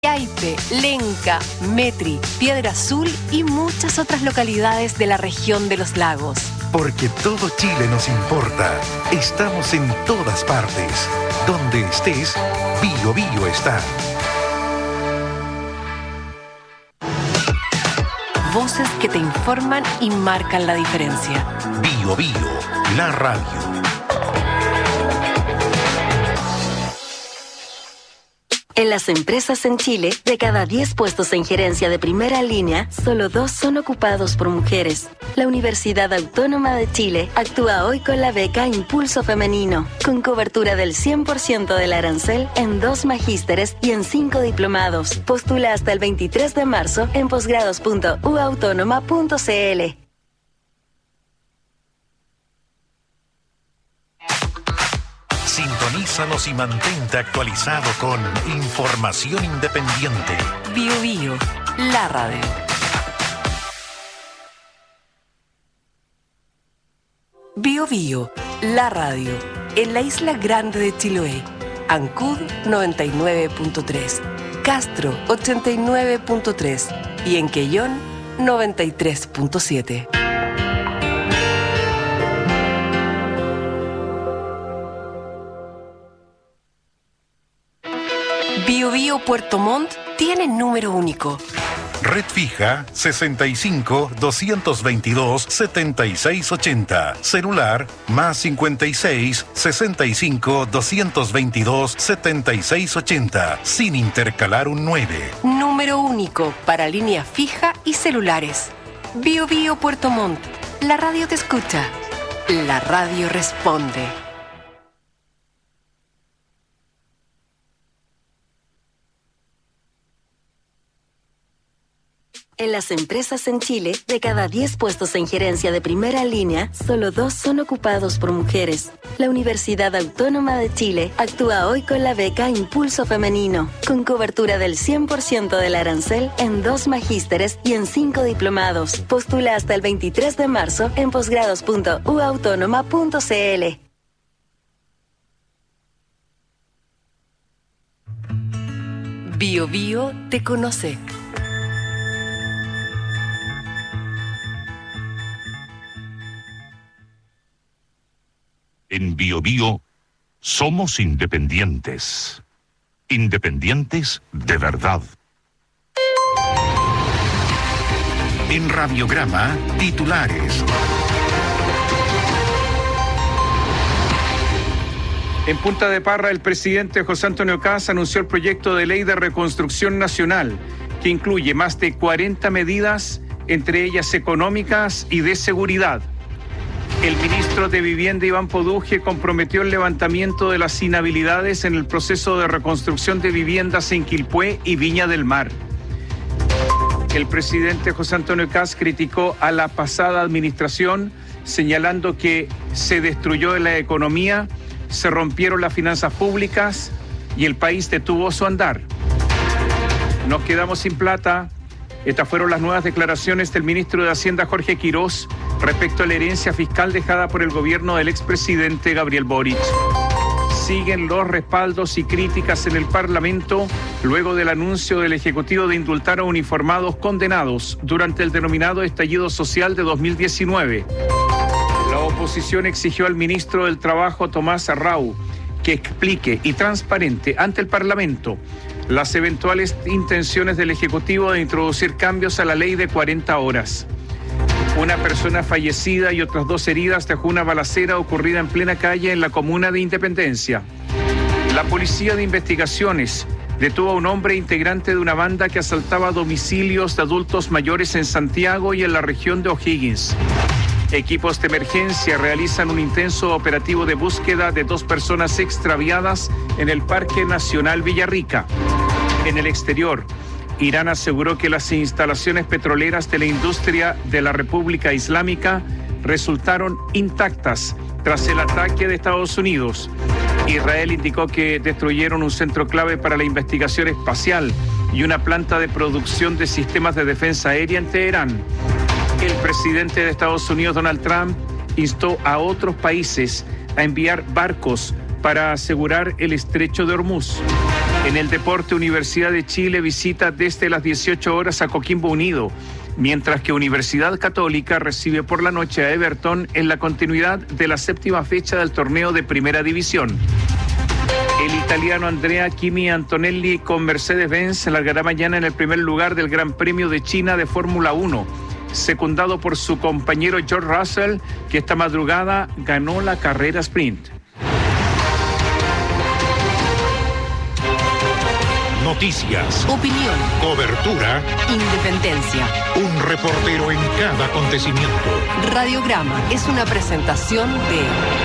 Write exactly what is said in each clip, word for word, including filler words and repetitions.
Yaipe, Lenca, Metri, Piedra Azul y muchas otras localidades de la región de los lagos. Porque todo Chile nos importa. Estamos en todas partes. Donde estés, Bio Bio está. Voces que te informan y marcan la diferencia. Bio Bio, la radio. En las empresas en Chile, de cada diez puestos en gerencia de primera línea, solo dos son ocupados por mujeres. La Universidad Autónoma de Chile actúa hoy con la beca Impulso Femenino, con cobertura del cien por ciento del arancel en dos magísteres y en cinco diplomados. Postula hasta el veintitrés de marzo en posgrados punto u autónoma punto c l. Sintonízanos y mantente actualizado con información independiente. Bio Bio, la radio. Bio Bio, la radio. En la isla grande de Chiloé. Ancud noventa y nueve punto tres. Castro ochenta y nueve punto tres. Y en Quellón noventa y tres punto siete. Bio Bio Puerto Montt tiene número único. Red fija sesenta y cinco, doscientos veintidós, setenta y seis ochenta. Celular más cincuenta y seis, sesenta y cinco, doscientos veintidós, setenta y seis ochenta. Sin intercalar un nueve. Número único para línea fija y celulares. Bio Bio Puerto Montt. La radio te escucha. La radio responde. En las empresas en Chile, de cada diez puestos en gerencia de primera línea, solo dos son ocupados por mujeres. La Universidad Autónoma de Chile actúa hoy con la beca Impulso Femenino, con cobertura del cien por ciento del arancel en dos magísteres y en cinco diplomados. Postula hasta el veintitrés de marzo en posgrados punto u autónoma punto c l. Bio Bio te conoce. En Bio Bio somos independientes. Independientes de verdad. En Radiograma, titulares. En Punta de Parra, el presidente José Antonio Kast anunció el proyecto de ley de reconstrucción nacional, que incluye más de cuarenta medidas, entre ellas económicas y de seguridad. El ministro de Vivienda, Iván Poduje, comprometió el levantamiento de las inhabilidades en el proceso de reconstrucción de viviendas en Quilpué y Viña del Mar. El presidente José Antonio Kast criticó a la pasada administración, señalando que se destruyó la economía, se rompieron las finanzas públicas y el país detuvo su andar. Nos quedamos sin plata. Estas fueron las nuevas declaraciones del ministro de Hacienda, Jorge Quirós, respecto a la herencia fiscal dejada por el gobierno del expresidente Gabriel Boric. Siguen los respaldos y críticas en el Parlamento luego del anuncio del Ejecutivo de indultar a uniformados condenados durante el denominado estallido social de dos mil diecinueve. La oposición exigió al ministro del Trabajo, Tomás Arrau, que explique y transparente ante el Parlamento las eventuales intenciones del Ejecutivo de introducir cambios a la ley de cuarenta horas. Una persona fallecida y otras dos heridas dejó una balacera ocurrida en plena calle en la comuna de Independencia. La Policía de Investigaciones detuvo a un hombre integrante de una banda que asaltaba domicilios de adultos mayores en Santiago y en la región de O'Higgins. Equipos de emergencia realizan un intenso operativo de búsqueda de dos personas extraviadas en el Parque Nacional Villarrica. En el exterior, Irán aseguró que las instalaciones petroleras de la industria de la República Islámica resultaron intactas tras el ataque de Estados Unidos. Israel indicó que destruyeron un centro clave para la investigación espacial y una planta de producción de sistemas de defensa aérea en Teherán. El presidente de Estados Unidos, Donald Trump, instó a otros países a enviar barcos para asegurar el estrecho de Hormuz. En el deporte, Universidad de Chile visita desde las dieciocho horas a Coquimbo Unido, mientras que Universidad Católica recibe por la noche a Everton en la continuidad de la séptima fecha del torneo de Primera División. El italiano Andrea Kimi Antonelli con Mercedes-Benz largará mañana en el primer lugar del Gran Premio de China de Fórmula uno, secundado por su compañero George Russell, que esta madrugada ganó la carrera sprint. Noticias, Opinión, cobertura, independencia. un reportero en cada acontecimiento. Radiograma es una presentación de...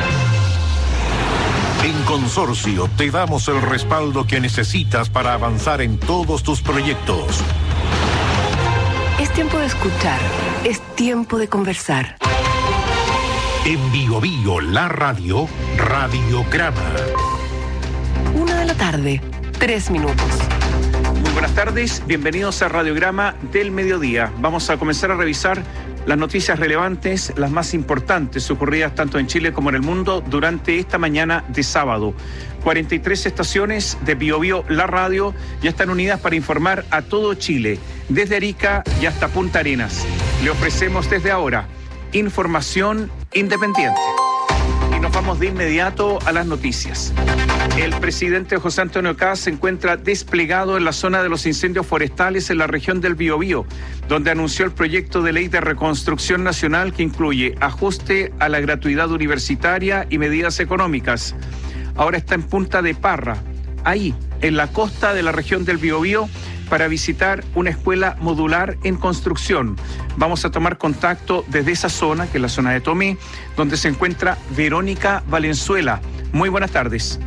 En Consorcio te damos el respaldo que necesitas para avanzar en todos tus proyectos. Es tiempo de escuchar, es tiempo de conversar. En Bio Bio, la radio, Radiograma. Una de la tarde, tres minutos. Muy buenas tardes, bienvenidos a Radiograma del Mediodía. Vamos a comenzar a revisar las noticias relevantes, las más importantes ocurridas tanto en Chile como en el mundo durante esta mañana de sábado. cuarenta y tres estaciones de Bio Bio, la radio, ya están unidas para informar a todo Chile, desde Arica y hasta Punta Arenas. Le ofrecemos desde ahora información independiente. Y nos vamos de inmediato a las noticias. El presidente José Antonio Kast se encuentra desplegado en la zona de los incendios forestales en la región del Biobío, donde anunció el proyecto de ley de reconstrucción nacional que incluye ajuste a la gratuidad universitaria y medidas económicas. Ahora está en Punta de Parra, ahí, en la costa de la región del Biobío, para visitar una escuela modular en construcción. Vamos a tomar contacto desde esa zona, que es la zona de Tomé, donde se encuentra Verónica Valenzuela. Muy buenas tardes.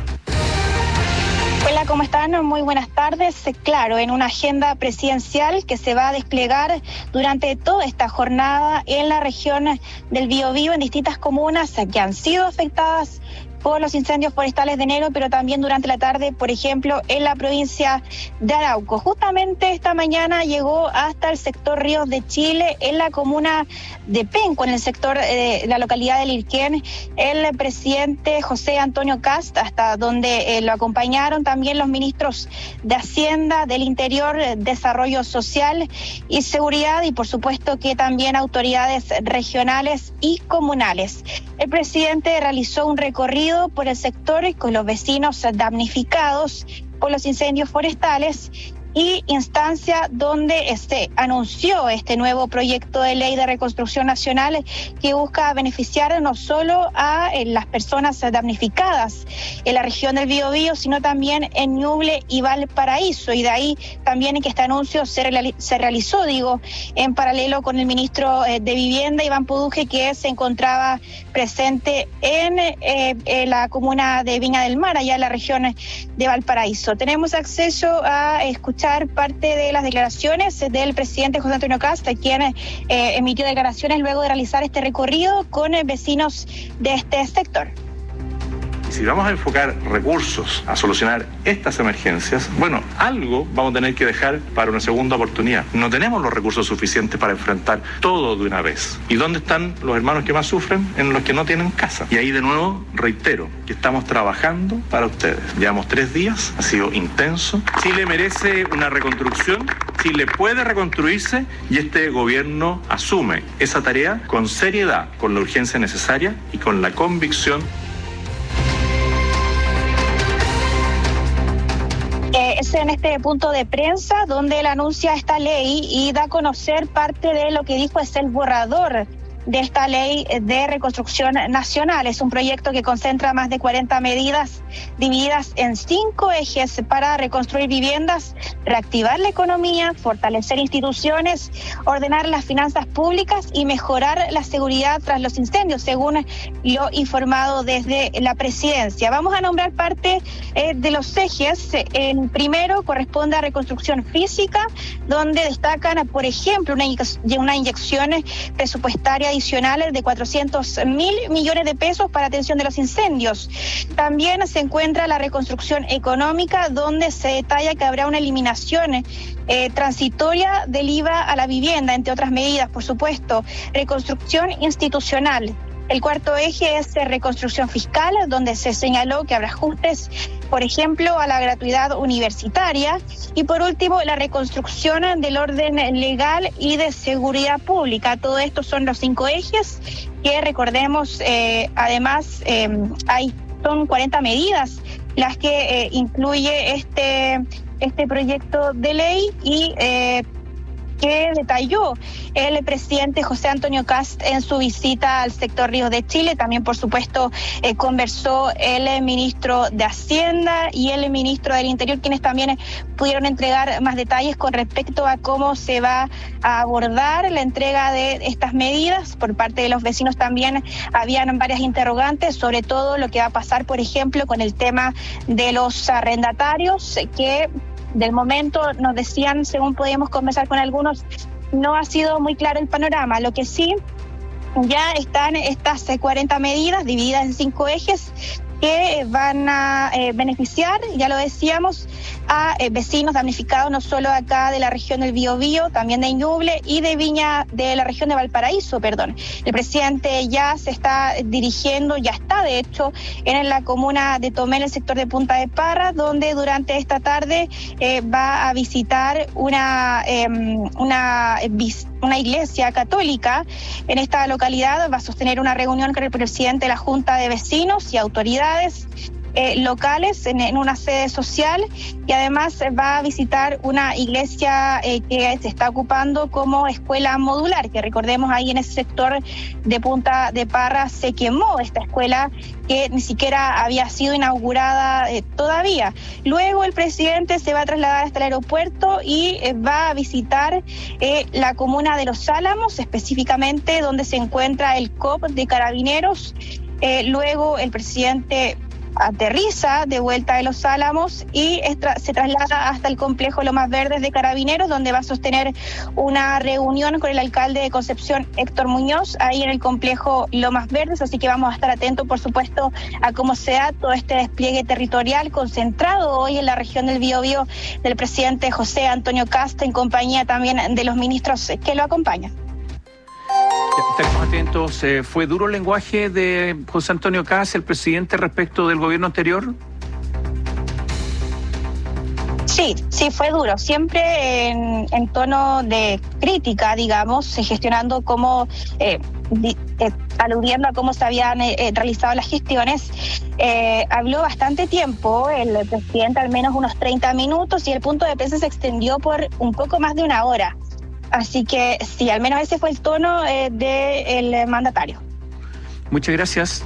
Hola, ¿cómo están? Muy buenas tardes. Claro, en una agenda presidencial que se va a desplegar durante toda esta jornada en la región del Biobío, en distintas comunas que han sido afectadas por los incendios forestales de enero, pero también durante la tarde, por ejemplo, en la provincia de Arauco. Justamente esta mañana llegó hasta el sector Ríos de Chile, en la comuna de Penco, en el sector de eh, la localidad de Lirquén, el presidente José Antonio Kast, hasta donde eh, lo acompañaron también los ministros de Hacienda, del Interior, Desarrollo Social y Seguridad, y por supuesto que también autoridades regionales y comunales. El presidente realizó un recorrido por el sector con los vecinos damnificados por los incendios forestales y instancia donde se anunció este nuevo proyecto de ley de reconstrucción nacional que busca beneficiar no solo a eh, las personas damnificadas en la región del Biobío, sino también en Ñuble y Valparaíso, y de ahí también en que este anuncio se, reali- se realizó, digo, en paralelo con el ministro eh, de Vivienda, Iván Puduje, que se encontraba presente en, eh, en la comuna de Viña del Mar, allá en la región de Valparaíso. Tenemos acceso a escuchar parte de las declaraciones del presidente José Antonio Kast, quien eh, emitió declaraciones luego de realizar este recorrido con eh, vecinos de este sector. Y si vamos a enfocar recursos a solucionar estas emergencias, bueno, algo vamos a tener que dejar para una segunda oportunidad. No tenemos los recursos suficientes para enfrentar todo de una vez. ¿Y dónde están los hermanos que más sufren? En los que no tienen casa. Y ahí de nuevo reitero que estamos trabajando para ustedes. Llevamos tres días, ha sido intenso. Chile merece una reconstrucción, Chile puede reconstruirse y este gobierno asume esa tarea con seriedad, con la urgencia necesaria y con la convicción. Es en este punto de prensa donde él anuncia esta ley y da a conocer parte de lo que dijo es el borrador de esta ley de reconstrucción nacional. Es un proyecto que concentra más de cuarenta medidas divididas en cinco ejes para reconstruir viviendas, reactivar la economía, fortalecer instituciones, ordenar las finanzas públicas y mejorar la seguridad tras los incendios, según lo informado desde la presidencia. Vamos a nombrar parte eh, de los ejes. El primero corresponde a reconstrucción física, donde destacan, por ejemplo, una, una inyección presupuestaria adicional de cuatrocientos mil millones de pesos para atención de los incendios. También se encuentra la reconstrucción económica, donde se detalla que habrá una eliminación eh, transitoria del I V A a la vivienda, entre otras medidas, por supuesto. Reconstrucción institucional, El cuarto eje es reconstrucción fiscal, donde se señaló que habrá ajustes, por ejemplo, a la gratuidad universitaria. Y por último, la reconstrucción del orden legal y de seguridad pública. Todo esto son los cinco ejes que, recordemos, eh, además eh, hay, son cuarenta medidas las que eh, incluye este, este proyecto de ley y eh, que detalló el presidente José Antonio Kast en su visita al sector Ríos de Chile. También, por supuesto, eh, conversó el ministro de Hacienda y el ministro del Interior, quienes también pudieron entregar más detalles con respecto a cómo se va a abordar la entrega de estas medidas. Por parte de los vecinos también habían varias interrogantes, sobre todo lo que va a pasar, por ejemplo, con el tema de los arrendatarios, que del momento nos decían, según podíamos conversar con algunos, no ha sido muy claro el panorama. Lo que sí, ya están estas cuarenta medidas divididas en cinco ejes que van a eh, beneficiar, ya lo decíamos, a eh, vecinos damnificados no solo acá de la región del Biobío, también de Ñuble y de Viña, de la región de Valparaíso, perdón. El presidente ya se está dirigiendo, ya está de hecho, en la comuna de Tomé, en el sector de Punta de Parra, donde durante esta tarde eh, va a visitar una, eh, una visita una iglesia católica en esta localidad. Va a sostener una reunión con el presidente de la Junta de Vecinos y autoridades eh, locales en, en una sede social, y además va a visitar una iglesia eh, que se está ocupando como escuela modular, que recordemos ahí en ese sector de Punta de Parra se quemó esta escuela que ni siquiera había sido inaugurada eh, todavía. Luego el presidente se va a trasladar hasta el aeropuerto y eh, va a visitar eh, la comuna de Los Álamos, específicamente donde se encuentra el C O P de Carabineros. Eh, luego el presidente aterriza de vuelta de Los Álamos y tra- se traslada hasta el complejo Lomas Verdes de Carabineros, donde va a sostener una reunión con el alcalde de Concepción, Héctor Muñoz, ahí en el complejo Lomas Verdes. Así que vamos a estar atentos, por supuesto, a cómo se da todo este despliegue territorial concentrado hoy en la región del Biobío del presidente José Antonio Kast, en compañía también de los ministros que lo acompañan. Estaremos atentos. Eh, ¿Fue duro el lenguaje de José Antonio Kast, el presidente, respecto del gobierno anterior? Sí, sí, fue duro. Siempre en, en tono de crítica, digamos, gestionando cómo, eh, di, eh, aludiendo a cómo se habían eh, realizado las gestiones. Eh, habló bastante tiempo el presidente, al menos unos treinta minutos, y el punto de prensa se extendió por un poco más de una hora. Así que sí, al menos ese fue el tono eh, del mandatario. Muchas gracias.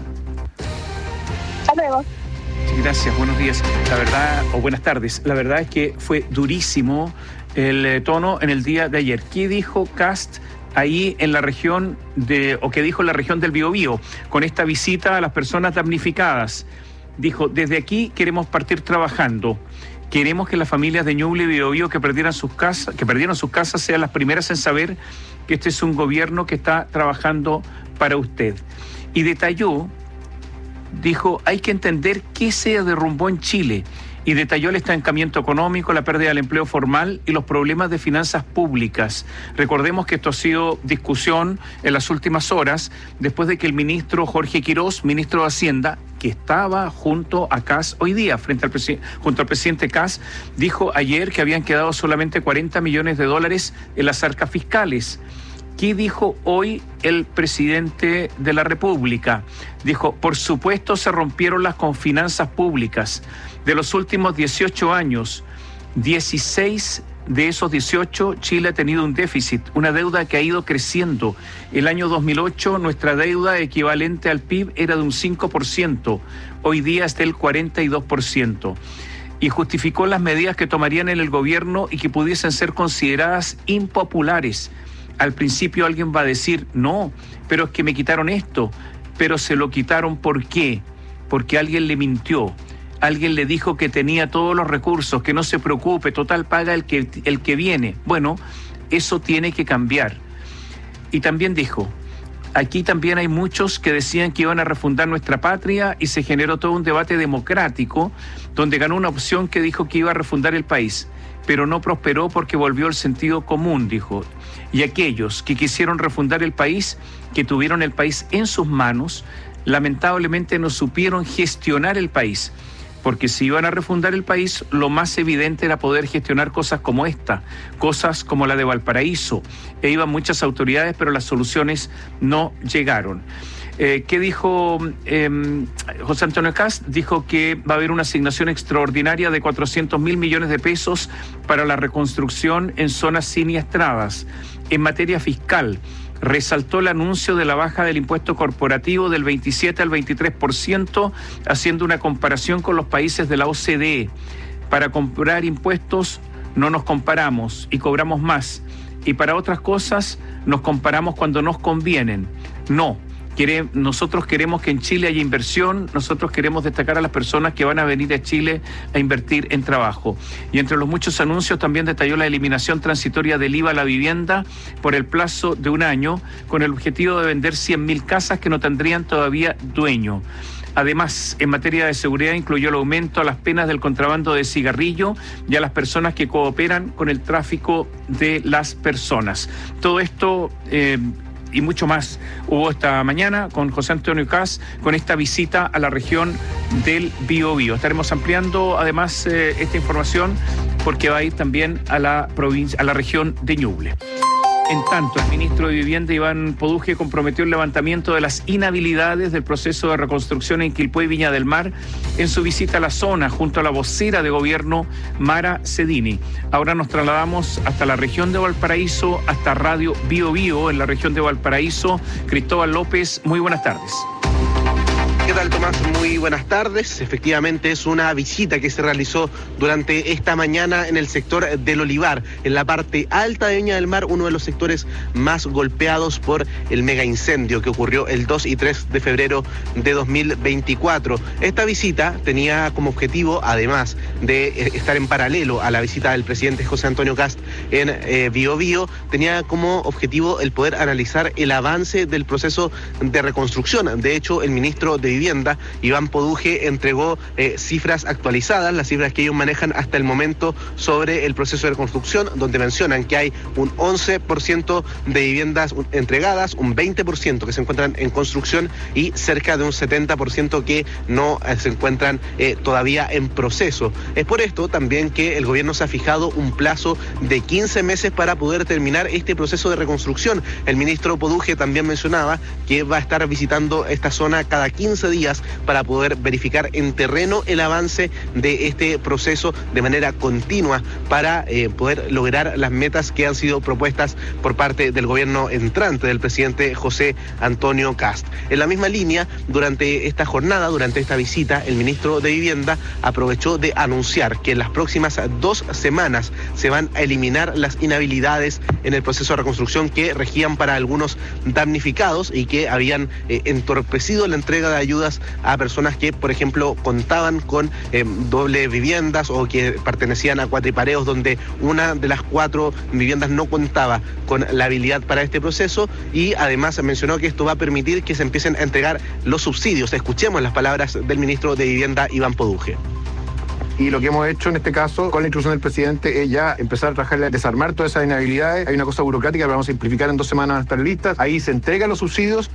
Hasta luego. Gracias, buenos días. La verdad, o buenas tardes, la verdad es que fue durísimo el eh, tono en el día de ayer. ¿Qué dijo Kast ahí en la región de, o qué dijo en la región del Biobío con esta visita a las personas damnificadas? Dijo, desde aquí queremos partir trabajando. Queremos que las familias de Ñuble y Biobío que perdieran sus casas, que perdieron sus casas sean las primeras en saber que este es un gobierno que está trabajando para usted. Y detalló, dijo, hay que entender qué se derrumbó en Chile, y detalló el estancamiento económico, la pérdida del empleo formal y los problemas de finanzas públicas. Recordemos que esto ha sido discusión en las últimas horas, después de que el ministro Jorge Quirós, ministro de Hacienda, que estaba junto a Kast hoy día, frente al presi- junto al presidente Kast, dijo ayer que habían quedado solamente cuarenta millones de dólares en las arcas fiscales. ¿Qué dijo hoy el presidente de la República? Dijo, por supuesto se rompieron las con finanzas públicas. De los últimos dieciocho años, dieciséis de esos dieciocho, Chile ha tenido un déficit, una deuda que ha ido creciendo. El año dos mil ocho, nuestra deuda equivalente al P I B era de un cinco por ciento. Hoy día es del cuarenta y dos por ciento. Y justificó las medidas que tomarían en el gobierno y que pudiesen ser consideradas impopulares. Al principio alguien va a decir, no, pero es que me quitaron esto. Pero se lo quitaron, ¿por qué? Porque alguien le mintió. Alguien le dijo que tenía todos los recursos, que no se preocupe, total paga el que, el que viene. Bueno, eso tiene que cambiar. Y también dijo, aquí también hay muchos que decían que iban a refundar nuestra patria, y se generó todo un debate democrático donde ganó una opción que dijo que iba a refundar el país. pero no prosperó porque volvió el sentido común, dijo. Y aquellos que quisieron refundar el país, que tuvieron el país en sus manos, lamentablemente no supieron gestionar el país. Porque si iban a refundar el país, lo más evidente era poder gestionar cosas como esta, cosas como la de Valparaíso. E iban muchas autoridades, pero las soluciones no llegaron. Eh, ¿Qué dijo eh, José Antonio Kast? Dijo que va a haber una asignación extraordinaria de cuatrocientos mil millones de pesos para la reconstrucción en zonas siniestradas. En materia fiscal, resaltó el anuncio de la baja del impuesto corporativo del veintisiete al veintitrés por ciento, haciendo una comparación con los países de la O C D E. Para comprar impuestos no nos comparamos y cobramos más. Y para otras cosas nos comparamos cuando nos convienen. No. Quere, nosotros queremos que en Chile haya inversión, nosotros queremos destacar a las personas que van a venir a Chile a invertir en trabajo. Y entre los muchos anuncios también detalló la eliminación transitoria del I V A a la vivienda por el plazo de un año, con el objetivo de vender cien mil casas que no tendrían todavía dueño. Además, en materia de seguridad incluyó el aumento a las penas del contrabando de cigarrillo y a las personas que cooperan con el tráfico de las personas. Todo esto... Eh, y mucho más hubo esta mañana con José Antonio Kast, con esta visita a la región del Biobío. Estaremos ampliando además eh, esta información porque va a ir también a la provincia, a la región de Ñuble. En tanto, el ministro de Vivienda, Iván Poduje, comprometió el levantamiento de las inhabilidades del proceso de reconstrucción en Quilpué y Viña del Mar en su visita a la zona junto a la vocera de gobierno, Mara Cedini. Ahora nos trasladamos hasta la región de Valparaíso, hasta Radio Biobío, en la región de Valparaíso. Cristóbal López, muy buenas tardes. ¿Qué tal, Tomás? Muy buenas tardes. Efectivamente, es una visita que se realizó durante esta mañana en el sector del Olivar, en la parte alta de Viña del Mar, uno de los sectores más golpeados por el mega incendio que ocurrió el dos y tres de febrero de dos mil veinticuatro. Esta visita tenía como objetivo, además de estar en paralelo a la visita del presidente José Antonio Kast en eh, Biobío, tenía como objetivo el poder analizar el avance del proceso de reconstrucción. De hecho, el ministro de Vivienda, Iván Poduje, entregó eh, cifras actualizadas, las cifras que ellos manejan hasta el momento sobre el proceso de reconstrucción, donde mencionan que hay un once por ciento de viviendas entregadas, un veinte por ciento que se encuentran en construcción y cerca de un setenta por ciento que no eh, se encuentran eh, todavía en proceso. Es por esto también que el gobierno se ha fijado un plazo de quince meses para poder terminar este proceso de reconstrucción. El ministro Poduje también mencionaba que va a estar visitando esta zona cada quince días para poder verificar en terreno el avance de este proceso de manera continua para eh, poder lograr las metas que han sido propuestas por parte del gobierno entrante del presidente José Antonio Kast. En la misma línea, durante esta jornada, durante esta visita, el ministro de Vivienda aprovechó de anunciar que en las próximas dos semanas se van a eliminar las inhabilidades en el proceso de reconstrucción que regían para algunos damnificados y que habían eh, entorpecido la entrega de ayudas a personas que, por ejemplo, contaban con eh, doble viviendas o que pertenecían a cuatripareos donde una de las cuatro viviendas no contaba con la habilidad para este proceso, y además mencionó que esto va a permitir que se empiecen a entregar los subsidios. Escuchemos las palabras del ministro de Vivienda, Iván Poduje. Y lo que hemos hecho en este caso, con la instrucción del presidente, es ya empezar a trabajar, a desarmar todas esas inhabilidades. Hay una cosa burocrática que vamos a simplificar, en dos semanas van a estar listas. Ahí se entregan los subsidios.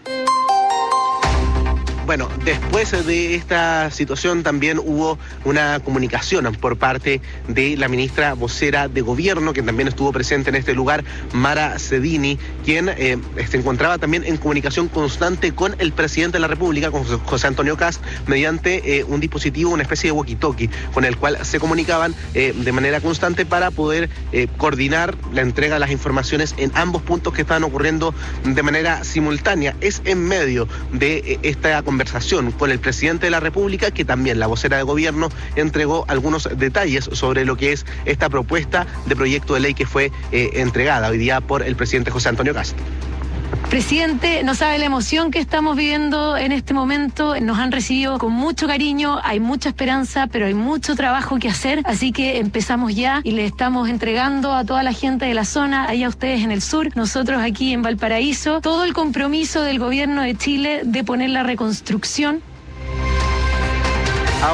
Bueno, después de esta situación también hubo una comunicación por parte de la ministra vocera de gobierno, que también estuvo presente en este lugar, Mara Cedini, quien eh, se encontraba también en comunicación constante con el presidente de la República, con José Antonio Kast, mediante eh, un dispositivo, una especie de walkie-talkie, con el cual se comunicaban eh, de manera constante para poder eh, coordinar la entrega de las informaciones en ambos puntos que estaban ocurriendo de manera simultánea. Es en medio de eh, esta conversación conversación con el presidente de la República que también la vocera de gobierno entregó algunos detalles sobre lo que es esta propuesta de proyecto de ley que fue eh, entregada hoy día por el presidente José Antonio Kast. Presidente, no sabe la emoción que estamos viviendo en este momento. Nos han recibido con mucho cariño, hay mucha esperanza, pero hay mucho trabajo que hacer, así que empezamos ya y le estamos entregando a toda la gente de la zona, allá ustedes en el sur, nosotros aquí en Valparaíso, todo el compromiso del gobierno de Chile de poner la reconstrucción. Ahora,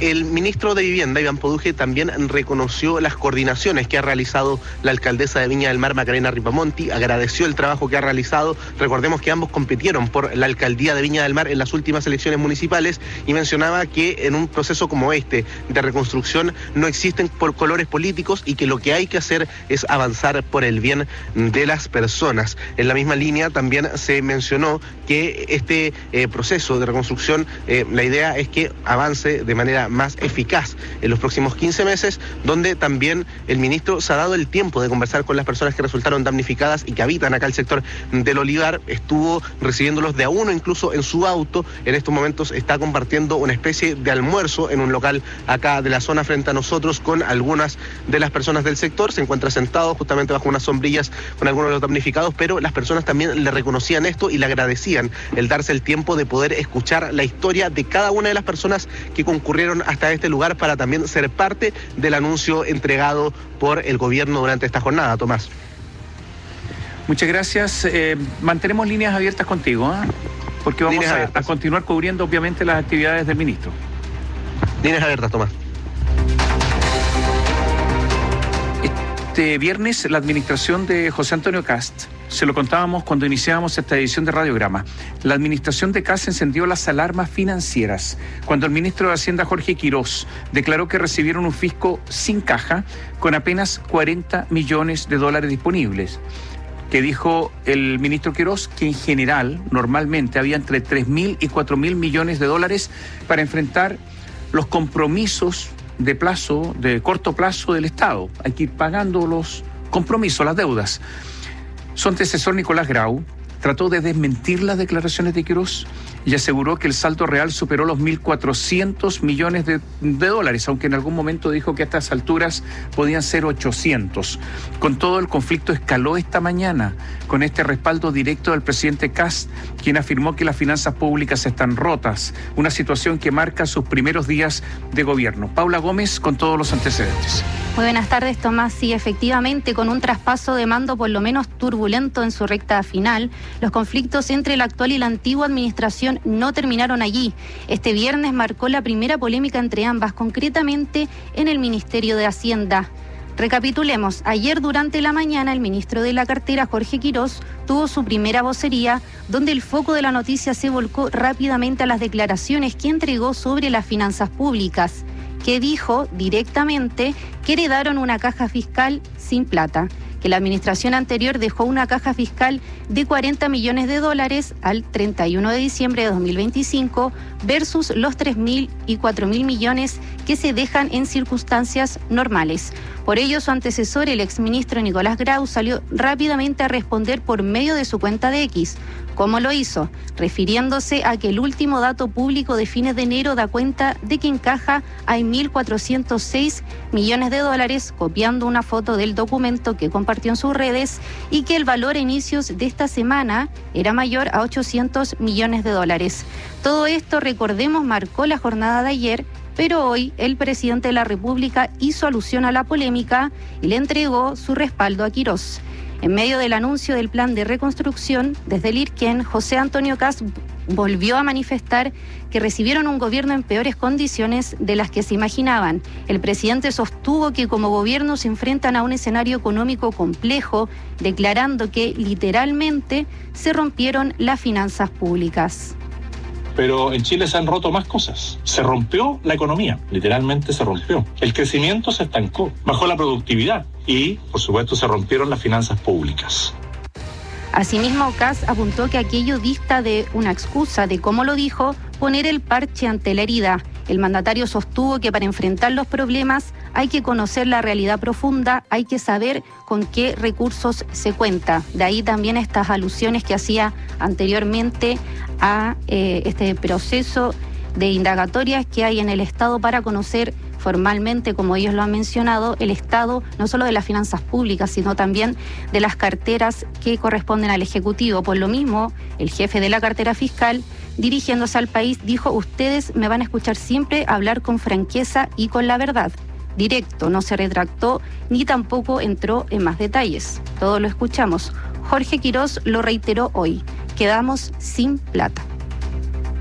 El ministro de Vivienda, Iván Poduje, también reconoció las coordinaciones que ha realizado la alcaldesa de Viña del Mar, Macarena Ripamonti, agradeció el trabajo que ha realizado. Recordemos que ambos compitieron por la alcaldía de Viña del Mar en las últimas elecciones municipales y mencionaba que en un proceso como este de reconstrucción no existen por colores políticos y que lo que hay que hacer es avanzar por el bien de las personas. En la misma línea también se mencionó que este eh, proceso de reconstrucción, eh, la idea es que avance de manera más eficaz en los próximos quince meses, donde también el ministro se ha dado el tiempo de conversar con las personas que resultaron damnificadas y que habitan acá el sector del Olivar. Estuvo recibiéndolos de a uno, incluso en su auto. En estos momentos está compartiendo una especie de almuerzo en un local acá de la zona frente a nosotros con algunas de las personas del sector. Se encuentra sentado justamente bajo unas sombrillas con algunos de los damnificados, pero las personas también le reconocían esto y le agradecían el darse el tiempo de poder escuchar la historia de cada una de las personas que concurrieron hasta este lugar para también ser parte del anuncio entregado por el gobierno durante esta jornada. Tomás. Muchas gracias. Eh, mantenemos líneas abiertas contigo, ¿eh? Porque vamos a, a continuar cubriendo obviamente las actividades del ministro. Líneas abiertas, Tomás. Este viernes la administración de José Antonio Kast, se lo contábamos cuando iniciábamos esta edición de Radiograma, la administración de Kast encendió las alarmas financieras cuando el ministro de Hacienda, Jorge Quirós, declaró que recibieron un fisco sin caja con apenas cuarenta millones de dólares disponibles. Que dijo el ministro Quirós que en general, normalmente, había entre tres mil y cuatro mil millones de dólares para enfrentar los compromisos de plazo, de corto plazo del Estado. Hay que ir pagando los compromisos, las deudas. Su antecesor, Nicolás Grau, trató de desmentir las declaraciones de Quirós y aseguró que el saldo real superó los mil cuatrocientos millones de, de dólares, aunque en algún momento dijo que a estas alturas podían ser ochocientos. Con todo, el conflicto escaló esta mañana con este respaldo directo del presidente Kast, quien afirmó que las finanzas públicas están rotas, una situación que marca sus primeros días de gobierno. Paula Gómez con todos los antecedentes. Muy buenas tardes, Tomás. Sí, efectivamente, con un traspaso de mando por lo menos turbulento en su recta final, los conflictos entre la actual y la antigua administración no terminaron allí. Este viernes marcó la primera polémica entre ambas, concretamente en el Ministerio de Hacienda. Recapitulemos, ayer durante la mañana el ministro de la cartera, Jorge Quirós, tuvo su primera vocería, donde el foco de la noticia se volcó rápidamente a las declaraciones que entregó sobre las finanzas públicas, que dijo directamente que heredaron una caja fiscal sin plata, que la administración anterior dejó una caja fiscal de cuarenta millones de dólares al treinta y uno de diciembre de dos mil veinticinco versus los tres mil y cuatro mil millones que se dejan en circunstancias normales. Por ello, su antecesor, el exministro Nicolás Grau, salió rápidamente a responder por medio de su cuenta de X. ¿Cómo lo hizo? Refiriéndose a que el último dato público de fines de enero da cuenta de que en caja hay mil cuatrocientos seis millones de dólares, copiando una foto del documento que compartió en sus redes, y que el valor a inicios de esta semana era mayor a ochocientos millones de dólares. Todo esto, recordemos, marcó la jornada de ayer, pero hoy el presidente de la República hizo alusión a la polémica y le entregó su respaldo a Quirós. En medio del anuncio del plan de reconstrucción, desde el IRQUEN, José Antonio Kast volvió a manifestar que recibieron un gobierno en peores condiciones de las que se imaginaban. El presidente sostuvo que como gobierno se enfrentan a un escenario económico complejo, declarando que literalmente se rompieron las finanzas públicas. Pero en Chile se han roto más cosas. Se rompió la economía, literalmente se rompió. El crecimiento se estancó, bajó la productividad y, por supuesto, se rompieron las finanzas públicas. Asimismo, Kast apuntó que aquello dista de una excusa de, como lo dijo, poner el parche ante la herida. El mandatario sostuvo que para enfrentar los problemas hay que conocer la realidad profunda, hay que saber con qué recursos se cuenta. De ahí también estas alusiones que hacía anteriormente a eh, este proceso de indagatorias que hay en el Estado para conocer formalmente, como ellos lo han mencionado, el estado no solo de las finanzas públicas, sino también de las carteras que corresponden al Ejecutivo. Por lo mismo, el jefe de la cartera fiscal, dirigiéndose al país, dijo: ustedes me van a escuchar siempre hablar con franqueza y con la verdad. Directo, no se retractó ni tampoco entró en más detalles. Todo lo escuchamos. Jorge Quirós lo reiteró hoy: quedamos sin plata.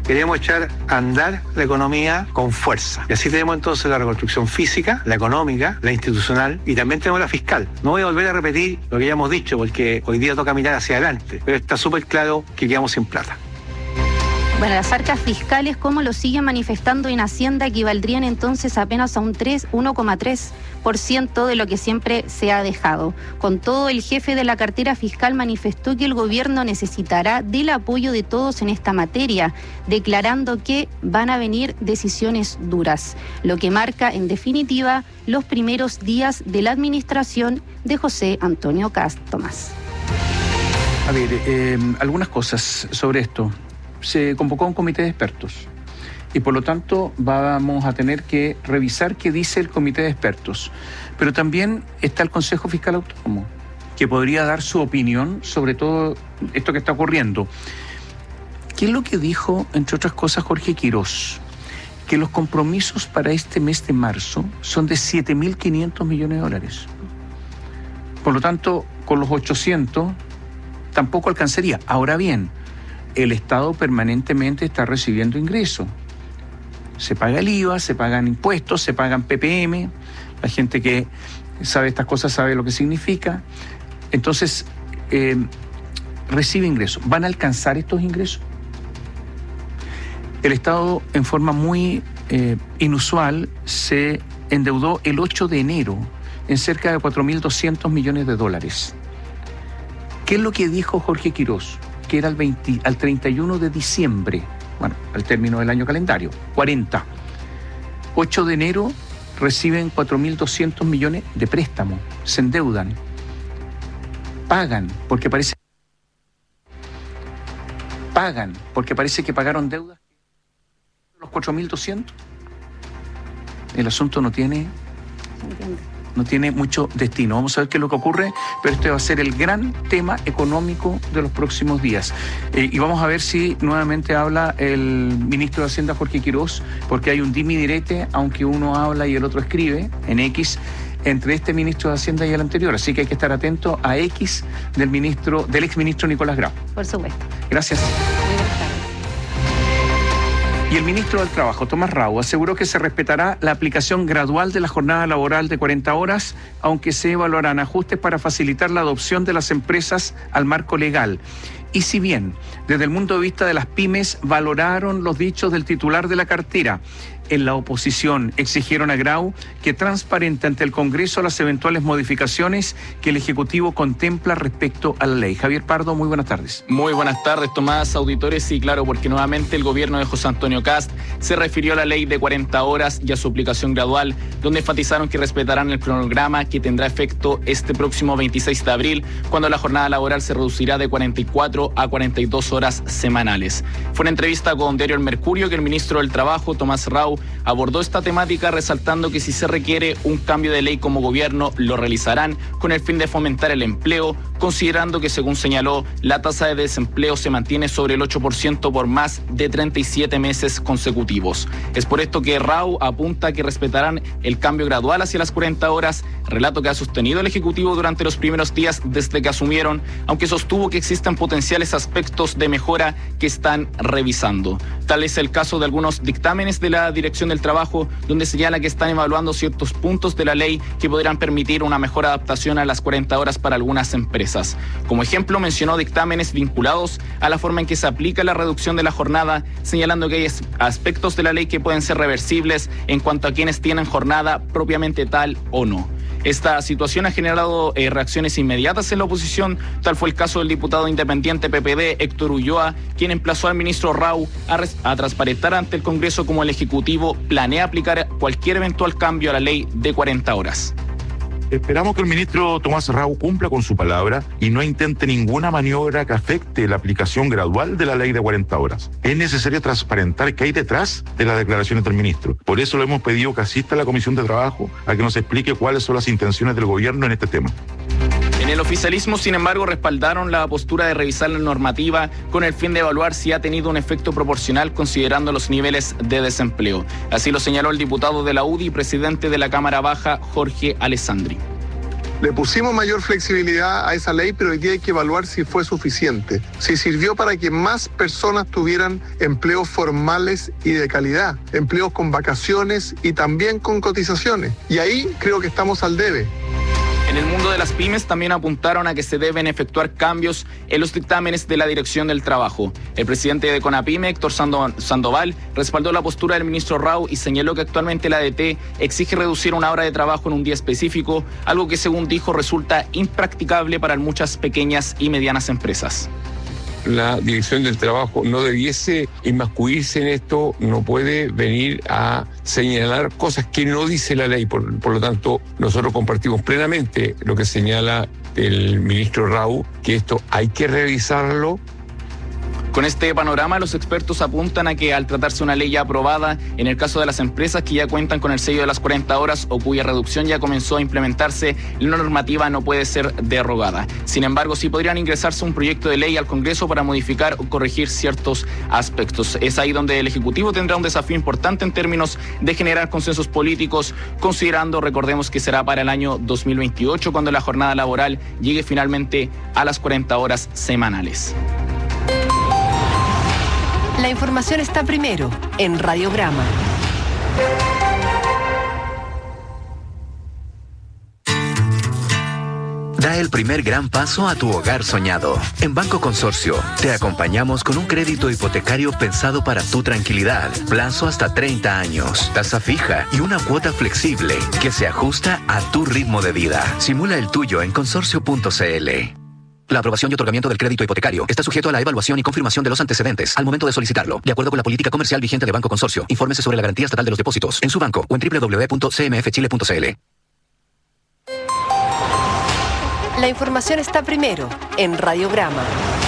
queremos echar a andar la economía con fuerza. Y así tenemos entonces la reconstrucción física, la económica, la institucional y también tenemos la fiscal. No voy a volver a repetir lo que ya hemos dicho porque hoy día toca mirar hacia adelante, pero está súper claro que quedamos sin plata. Bueno, las arcas fiscales, como lo siguen manifestando en Hacienda, equivaldrían entonces apenas a un uno coma tres por ciento de lo que siempre se ha dejado. Con todo, el jefe de la cartera fiscal manifestó que el gobierno necesitará del apoyo de todos en esta materia, declarando que van a venir decisiones duras, lo que marca, en definitiva, los primeros días de la administración de José Antonio Kast. Tomás. A ver, eh, algunas cosas sobre esto. Se convocó un comité de expertos y por lo tanto vamos a tener que revisar qué dice el comité de expertos. Pero también está el Consejo Fiscal Autónomo, que podría dar su opinión sobre todo esto que está ocurriendo. ¿Qué es lo que dijo, entre otras cosas, Jorge Quirós? Que los compromisos para este mes de marzo son de siete mil quinientos millones de dólares. Por lo tanto, con los ochocientos tampoco alcanzaría. Ahora bien, el Estado permanentemente está recibiendo ingresos. Se paga el I V A, se pagan impuestos, se pagan P P M. La gente que sabe estas cosas sabe lo que significa. Entonces, eh, recibe ingresos. ¿Van a alcanzar estos ingresos? El Estado, en forma muy eh, inusual, se endeudó el ocho de enero en cerca de cuatro mil doscientos millones de dólares. ¿Qué es lo que dijo Jorge Quirós? Que era al, veinte, al treinta y uno de diciembre, bueno, al término del año calendario, cuarenta. ocho de enero reciben cuatro mil doscientos millones de préstamo, se endeudan, pagan, porque parece, pagan, porque parece que pagaron deudas, los cuatro mil doscientos. El asunto no tiene... no tiene mucho destino. Vamos a ver qué es lo que ocurre, pero este va a ser el gran tema económico de los próximos días. Eh, y vamos a ver si nuevamente habla el ministro de Hacienda, Jorge Quirós, porque hay un dimi direte, aunque uno habla y el otro escribe, en X, entre este ministro de Hacienda y el anterior. Así que hay que estar atento a X del ministro, del exministro Nicolás Grau. Por supuesto. Gracias. Y el ministro del Trabajo, Tomás Rau, aseguró que se respetará la aplicación gradual de la jornada laboral de cuarenta horas, aunque se evaluarán ajustes para facilitar la adopción de las empresas al marco legal. Y si bien, desde el punto de vista de las pymes, valoraron los dichos del titular de la cartera, en la oposición exigieron a Grau que transparente ante el Congreso las eventuales modificaciones que el Ejecutivo contempla respecto a la ley. Javier Pardo, muy buenas tardes. Muy buenas tardes, Tomás, auditores. Sí, claro, porque nuevamente el gobierno de José Antonio Kast se refirió a la ley de cuarenta horas y a su aplicación gradual, donde enfatizaron que respetarán el cronograma que tendrá efecto este próximo veintiséis de abril, cuando la jornada laboral se reducirá de cuarenta y cuatro a cuarenta y dos horas semanales. Fue una entrevista con Diario El Mercurio que el ministro del Trabajo, Tomás Rau, abordó esta temática resaltando que si se requiere un cambio de ley como gobierno, lo realizarán con el fin de fomentar el empleo, considerando que, según señaló, la tasa de desempleo se mantiene sobre el ocho por ciento por más de treinta y siete meses consecutivos. Es por esto que Rau apunta que respetarán el cambio gradual hacia las cuarenta horas, relato que ha sostenido el Ejecutivo durante los primeros días desde que asumieron, aunque sostuvo que existen potenciales aspectos de mejora que están revisando. Tal es el caso de algunos dictámenes de la Dirección del Trabajo, donde señala que están evaluando ciertos puntos de la ley que podrán permitir una mejor adaptación a las cuarenta horas para algunas empresas. Como ejemplo, mencionó dictámenes vinculados a la forma en que se aplica la reducción de la jornada, señalando que hay aspectos de la ley que pueden ser reversibles en cuanto a quienes tienen jornada propiamente tal o no. Esta situación ha generado eh, reacciones inmediatas en la oposición. Tal fue el caso del diputado independiente P P D, Héctor Ulloa, quien emplazó al ministro Rau a, res- a transparentar ante el Congreso cómo el Ejecutivo planea aplicar cualquier eventual cambio a la ley de cuarenta horas. Esperamos que el ministro Tomás Rau cumpla con su palabra y no intente ninguna maniobra que afecte la aplicación gradual de la ley de cuarenta horas. Es necesario transparentar qué hay detrás de las declaraciones del ministro. Por eso le hemos pedido que asista a la Comisión de Trabajo a que nos explique cuáles son las intenciones del gobierno en este tema. En el oficialismo, sin embargo, respaldaron la postura de revisar la normativa con el fin de evaluar si ha tenido un efecto proporcional considerando los niveles de desempleo. Así lo señaló el diputado de la U D I y presidente de la Cámara Baja, Jorge Alessandri. Le pusimos mayor flexibilidad a esa ley, pero hoy día hay que evaluar si fue suficiente, si sirvió para que más personas tuvieran empleos formales y de calidad, empleos con vacaciones y también con cotizaciones. Y ahí creo que estamos al debe. En el mundo de las pymes también apuntaron a que se deben efectuar cambios en los dictámenes de la Dirección del Trabajo. El presidente de CONAPYME, Héctor Sandoval, respaldó la postura del ministro Rau y señaló que actualmente la A D T exige reducir una hora de trabajo en un día específico, algo que según dijo resulta impracticable para muchas pequeñas y medianas empresas. La Dirección del Trabajo no debiese inmiscuirse en esto, no puede venir a señalar cosas que no dice la ley. Por, por lo tanto, nosotros compartimos plenamente lo que señala el ministro Rau, que esto hay que revisarlo. Con este panorama, los expertos apuntan a que al tratarse de una ley ya aprobada, en el caso de las empresas que ya cuentan con el sello de las cuarenta horas o cuya reducción ya comenzó a implementarse, la normativa no puede ser derogada. Sin embargo, sí podrían ingresarse un proyecto de ley al Congreso para modificar o corregir ciertos aspectos. Es ahí donde el Ejecutivo tendrá un desafío importante en términos de generar consensos políticos, considerando, recordemos que será para el año dos mil veintiocho cuando la jornada laboral llegue finalmente a las cuarenta horas semanales. La información está primero en Radiograma. Da el primer gran paso a tu hogar soñado. En Banco Consorcio, te acompañamos con un crédito hipotecario pensado para tu tranquilidad. Plazo hasta treinta años, tasa fija y una cuota flexible que se ajusta a tu ritmo de vida. Simula el tuyo en consorcio punto c l. La aprobación y otorgamiento del crédito hipotecario está sujeto a la evaluación y confirmación de los antecedentes al momento de solicitarlo, de acuerdo con la política comercial vigente de Banco Consorcio. Infórmese sobre la garantía estatal de los depósitos en su banco o en doble u doble u doble u punto c m f chile punto c l. La información está primero en Radiograma.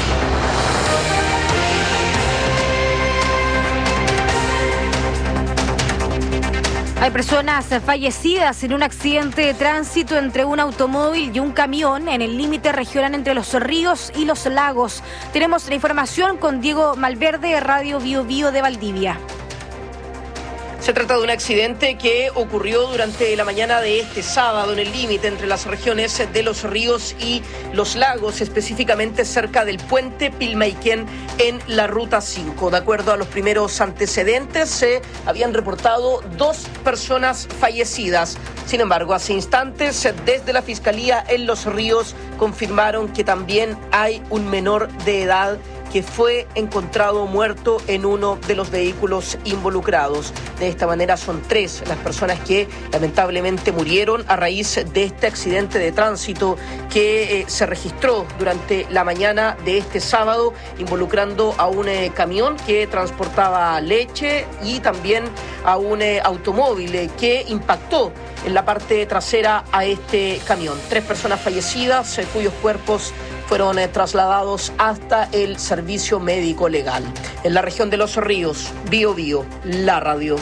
Hay personas fallecidas en un accidente de tránsito entre un automóvil y un camión en el límite regional entre los ríos y los lagos. Tenemos la información con Diego Malverde, Radio Bio Bio de Valdivia. Se trata de un accidente que ocurrió durante la mañana de este sábado en el límite entre las regiones de los ríos y los lagos, específicamente cerca del puente Pilmaiquén en la Ruta cinco. De acuerdo a los primeros antecedentes, se habían reportado dos personas fallecidas. Sin embargo, hace instantes, desde la Fiscalía en Los Ríos confirmaron que también hay un menor de edad que fue encontrado muerto en uno de los vehículos involucrados. De esta manera son tres las personas que lamentablemente murieron a raíz de este accidente de tránsito que eh, se registró durante la mañana de este sábado, involucrando a un eh, camión que transportaba leche y también a un eh, automóvil eh, que impactó en la parte trasera a este camión. Tres personas fallecidas eh, cuyos cuerpos fueron eh, trasladados hasta el servicio médico legal. En la región de Los Ríos, Bio Bio, la radio.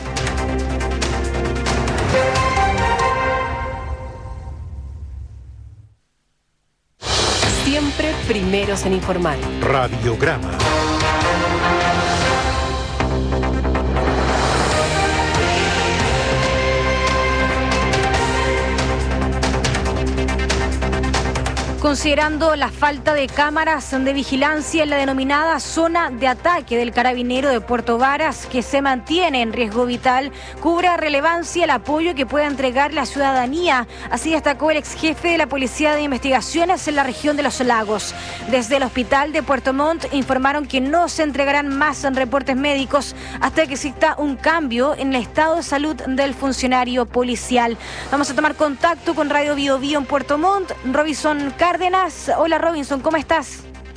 Siempre primeros en informar. Radiograma. Considerando la falta de cámaras de vigilancia en la denominada zona de ataque del carabinero de Puerto Varas, que se mantiene en riesgo vital, cobra relevancia el apoyo que pueda entregar la ciudadanía. Así destacó el ex jefe de la Policía de Investigaciones en la región de los Lagos. Desde el hospital de Puerto Montt informaron que no se entregarán más reportes médicos hasta que exista un cambio en el estado de salud del funcionario policial. Vamos a tomar contacto con Radio Bio Bio en Puerto Montt. Robinson Cárdenas. Hola Robinson, ¿cómo estás?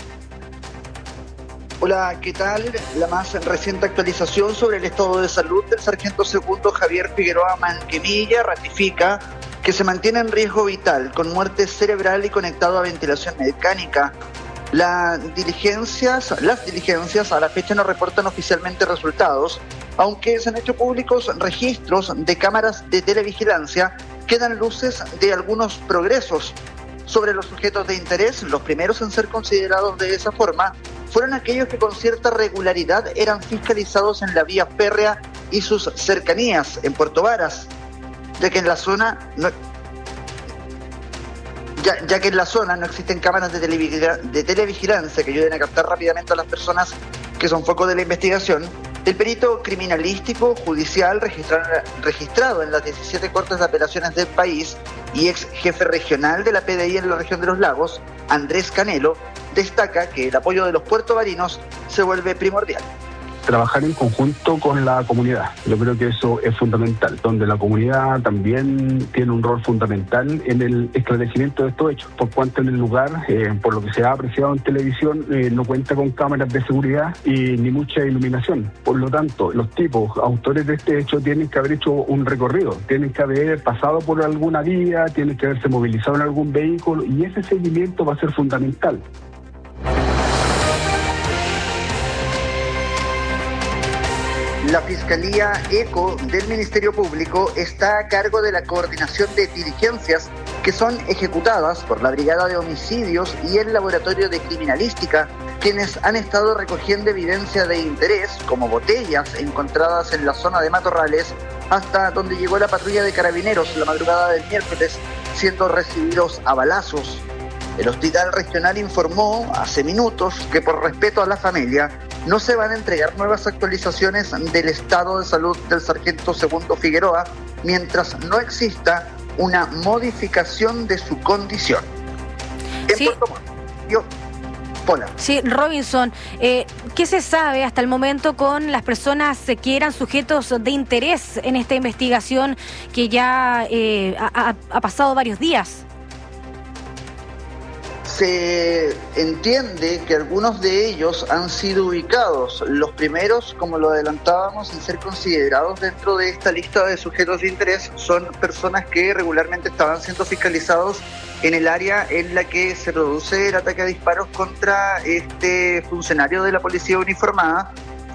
Hola, ¿qué tal? La más reciente actualización sobre el estado de salud del sargento segundo Javier Figueroa Manquemilla ratifica que se mantiene en riesgo vital, con muerte cerebral y conectado a ventilación mecánica. La diligencias, las diligencias a la fecha no reportan oficialmente resultados, aunque se han hecho públicos registros de cámaras de televigilancia que dan luces de algunos progresos. Sobre los sujetos de interés, los primeros en ser considerados de esa forma fueron aquellos que con cierta regularidad eran fiscalizados en la vía férrea y sus cercanías en Puerto Varas, ya que en la zona no, ya, ya que en la zona no existen cámaras de, televigila- de televigilancia que ayuden a captar rápidamente a las personas que son foco de la investigación, el perito criminalístico judicial registra- registrado en las diecisiete cortes de apelaciones del país y ex jefe regional de la P D I en la región de los Lagos, Andrés Canelo, destaca que el apoyo de los puertovarinos se vuelve primordial. Trabajar en conjunto con la comunidad. Yo creo que eso es fundamental, donde la comunidad también tiene un rol fundamental en el esclarecimiento de estos hechos, por cuanto en el lugar, eh, por lo que se ha apreciado en televisión, eh, no cuenta con cámaras de seguridad y ni mucha iluminación. Por lo tanto, los tipos, autores de este hecho, tienen que haber hecho un recorrido, tienen que haber pasado por alguna vía, tienen que haberse movilizado en algún vehículo y ese seguimiento va a ser fundamental. La Fiscalía ECO del Ministerio Público está a cargo de la coordinación de diligencias que son ejecutadas por la Brigada de Homicidios y el Laboratorio de Criminalística, quienes han estado recogiendo evidencia de interés, como botellas encontradas en la zona de matorrales, hasta donde llegó la patrulla de carabineros la madrugada del miércoles, siendo recibidos a balazos. El Hospital Regional informó hace minutos que por respeto a la familia no se van a entregar nuevas actualizaciones del estado de salud del sargento Segundo Figueroa mientras no exista una modificación de su condición. En Sí. Puerto Montt, yo, Pola. Sí, Robinson, eh, ¿qué se sabe hasta el momento con las personas que eran sujetos de interés en esta investigación que ya eh, ha, ha pasado varios días? Se entiende que algunos de ellos han sido ubicados. Los primeros, como lo adelantábamos, en ser considerados dentro de esta lista de sujetos de interés son personas que regularmente estaban siendo fiscalizados en el área en la que se produce el ataque a disparos contra este funcionario de la policía uniformada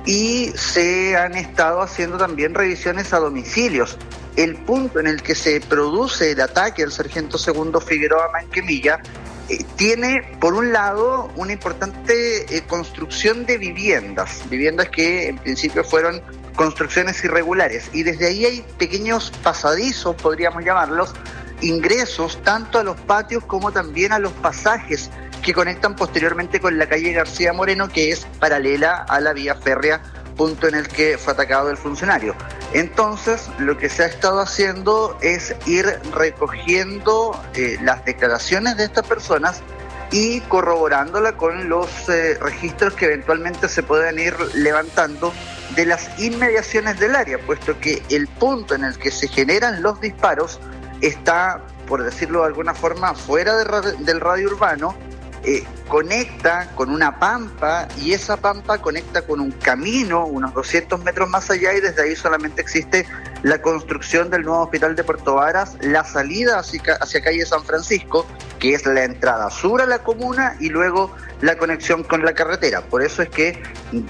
y se han estado haciendo también revisiones a domicilios. El punto en el que se produce el ataque al sargento Segundo Figueroa Manquemilla eh, tiene, por un lado, una importante eh, construcción de viviendas, viviendas que en principio fueron construcciones irregulares, y desde ahí hay pequeños pasadizos, podríamos llamarlos, ingresos tanto a los patios como también a los pasajes que conectan posteriormente con la calle García Moreno, que es paralela a la vía férrea, punto en el que fue atacado el funcionario. Entonces, lo que se ha estado haciendo es ir recogiendo eh, las declaraciones de estas personas y corroborándola con los eh, registros que eventualmente se puedan ir levantando de las inmediaciones del área, puesto que el punto en el que se generan los disparos está, por decirlo de alguna forma, fuera de radio, del radio urbano, eh, conecta con una pampa, y esa pampa conecta con un camino unos doscientos metros más allá, y desde ahí solamente existe la construcción del nuevo hospital de Puerto Varas, la salida hacia, hacia calle San Francisco, que es la entrada sur a la comuna, y luego la conexión con la carretera. Por eso es que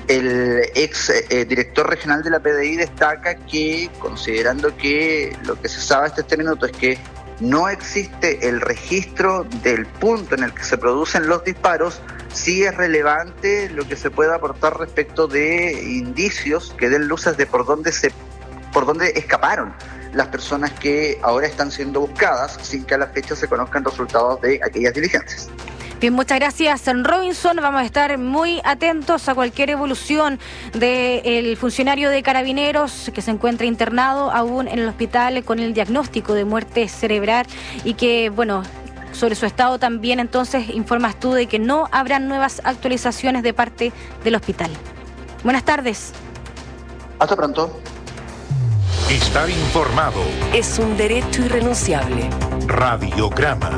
el ex eh, director regional de la P D I destaca que, considerando que lo que se sabe hasta este minuto es que no existe el registro del punto en el que se producen los disparos, sí es relevante lo que se pueda aportar respecto de indicios que den luces de por dónde se, por dónde escaparon las personas que ahora están siendo buscadas, sin que a la fecha se conozcan resultados de aquellas diligencias. Bien, muchas gracias, Robinson. Vamos a estar muy atentos a cualquier evolución del funcionario de Carabineros que se encuentra internado aún en el hospital con el diagnóstico de muerte cerebral, y que, bueno, sobre su estado también entonces informas tú de que no habrán nuevas actualizaciones de parte del hospital. Buenas tardes. Hasta pronto. Estar informado es un derecho irrenunciable. Radiograma.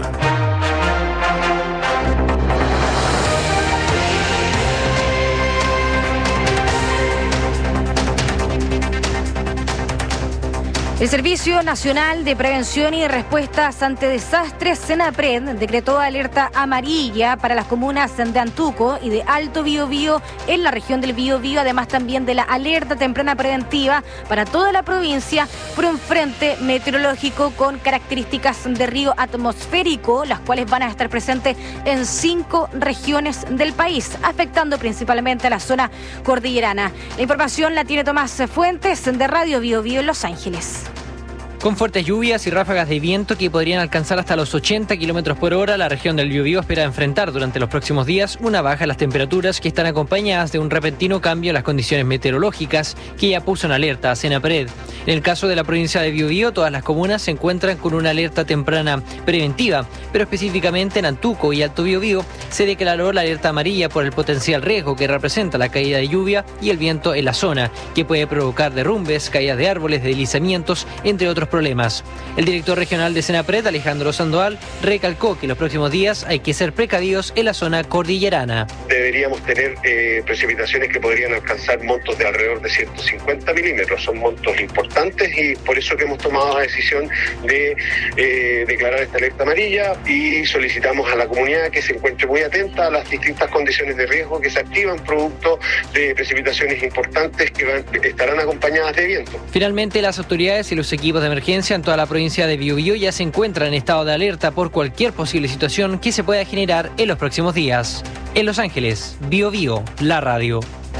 El Servicio Nacional de Prevención y Respuestas ante Desastres, SENAPRED, decretó alerta amarilla para las comunas de Antuco y de Alto Biobío en la región del Biobío, además también de la alerta temprana preventiva para toda la provincia por un frente meteorológico con características de río atmosférico, las cuales van a estar presentes en cinco regiones del país, afectando principalmente a la zona cordillerana. La información la tiene Tomás Fuentes de Radio Biobío en Los Ángeles. Con fuertes lluvias y ráfagas de viento que podrían alcanzar hasta los ochenta kilómetros por hora, la región del Biobío espera enfrentar durante los próximos días una baja en las temperaturas que están acompañadas de un repentino cambio en las condiciones meteorológicas que ya puso en alerta a Senapred. En el caso de la provincia de Biobío, todas las comunas se encuentran con una alerta temprana preventiva, pero específicamente en Antuco y Alto Biobío se declaró la alerta amarilla por el potencial riesgo que representa la caída de lluvia y el viento en la zona, que puede provocar derrumbes, caídas de árboles, deslizamientos, entre otros problemas. El director regional de Senapred, Alejandro Sandoval, recalcó que en los próximos días hay que ser precavidos en la zona cordillerana. Deberíamos tener eh, precipitaciones que podrían alcanzar montos de alrededor de ciento cincuenta milímetros. Son montos importantes y por eso que hemos tomado la decisión de eh, declarar esta alerta amarilla y solicitamos a la comunidad que se encuentre muy atenta a las distintas condiciones de riesgo que se activan producto de precipitaciones importantes que van, estarán acompañadas de viento. Finalmente, las autoridades y los equipos de emergencia en toda la provincia de Biobío ya se encuentran en estado de alerta por cualquier posible situación que se pueda generar en los próximos días. En Los Ángeles, Biobío, la radio.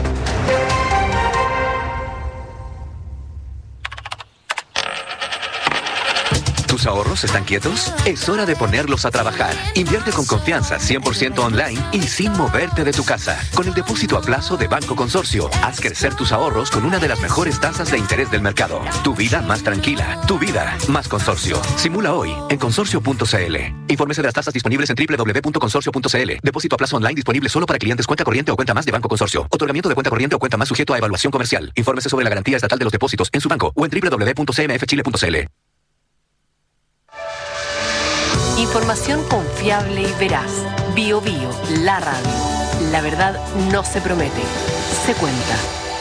¿Tus ahorros están quietos? Es hora de ponerlos a trabajar. Invierte con confianza, cien por ciento online y sin moverte de tu casa. Con el depósito a plazo de Banco Consorcio, haz crecer tus ahorros con una de las mejores tasas de interés del mercado. Tu vida más tranquila, tu vida más Consorcio. Simula hoy en consorcio punto c l. Infórmese de las tasas disponibles en doble u doble u doble u punto consorcio punto c l. Depósito a plazo online disponible solo para clientes cuenta corriente o cuenta más de Banco Consorcio. Otorgamiento de cuenta corriente o cuenta más sujeto a evaluación comercial. Infórmese sobre la garantía estatal de los depósitos en su banco o en doble u doble u doble u punto c m f chile punto c l. Información confiable y veraz. Biobío, la radio. La verdad no se promete, se cuenta.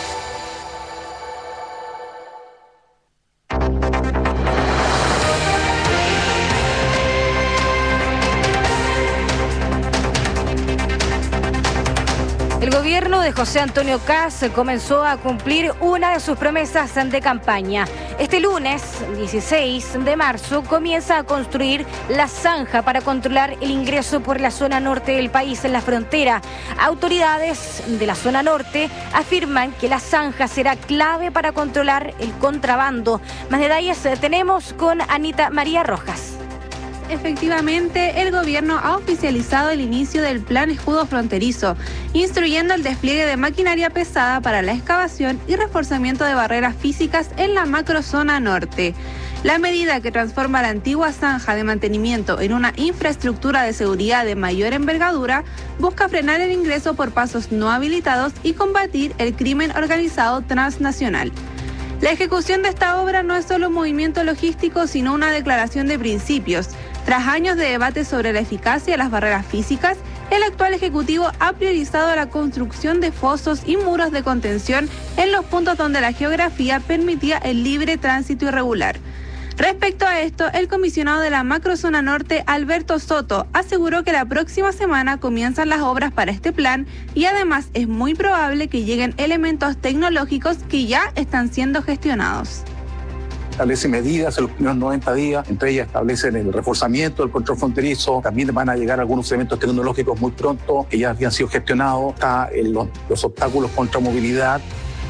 El gobierno de José Antonio Kast comenzó a cumplir una de sus promesas de campaña. Este lunes, dieciséis de marzo, comienza a construir la zanja para controlar el ingreso por la zona norte del país en la frontera. Autoridades de la zona norte afirman que la zanja será clave para controlar el contrabando. Más detalles tenemos con Anita María Rojas. Efectivamente, el gobierno ha oficializado el inicio del Plan Escudo Fronterizo, instruyendo el despliegue de maquinaria pesada para la excavación y reforzamiento de barreras físicas en la macrozona norte. La medida, que transforma la antigua zanja de mantenimiento en una infraestructura de seguridad de mayor envergadura, busca frenar el ingreso por pasos no habilitados y combatir el crimen organizado transnacional. La ejecución de esta obra no es solo un movimiento logístico, sino una declaración de principios. Tras años de debate sobre la eficacia de las barreras físicas, el actual Ejecutivo ha priorizado la construcción de fosos y muros de contención en los puntos donde la geografía permitía el libre tránsito irregular. Respecto a esto, el comisionado de la macrozona norte, Alberto Soto, aseguró que la próxima semana comienzan las obras para este plan y además es muy probable que lleguen elementos tecnológicos que ya están siendo gestionados. Establece medidas en los primeros noventa días, entre ellas establecen el reforzamiento del control fronterizo, también van a llegar algunos elementos tecnológicos muy pronto que ya habían sido gestionados, está en los, los obstáculos contra movilidad.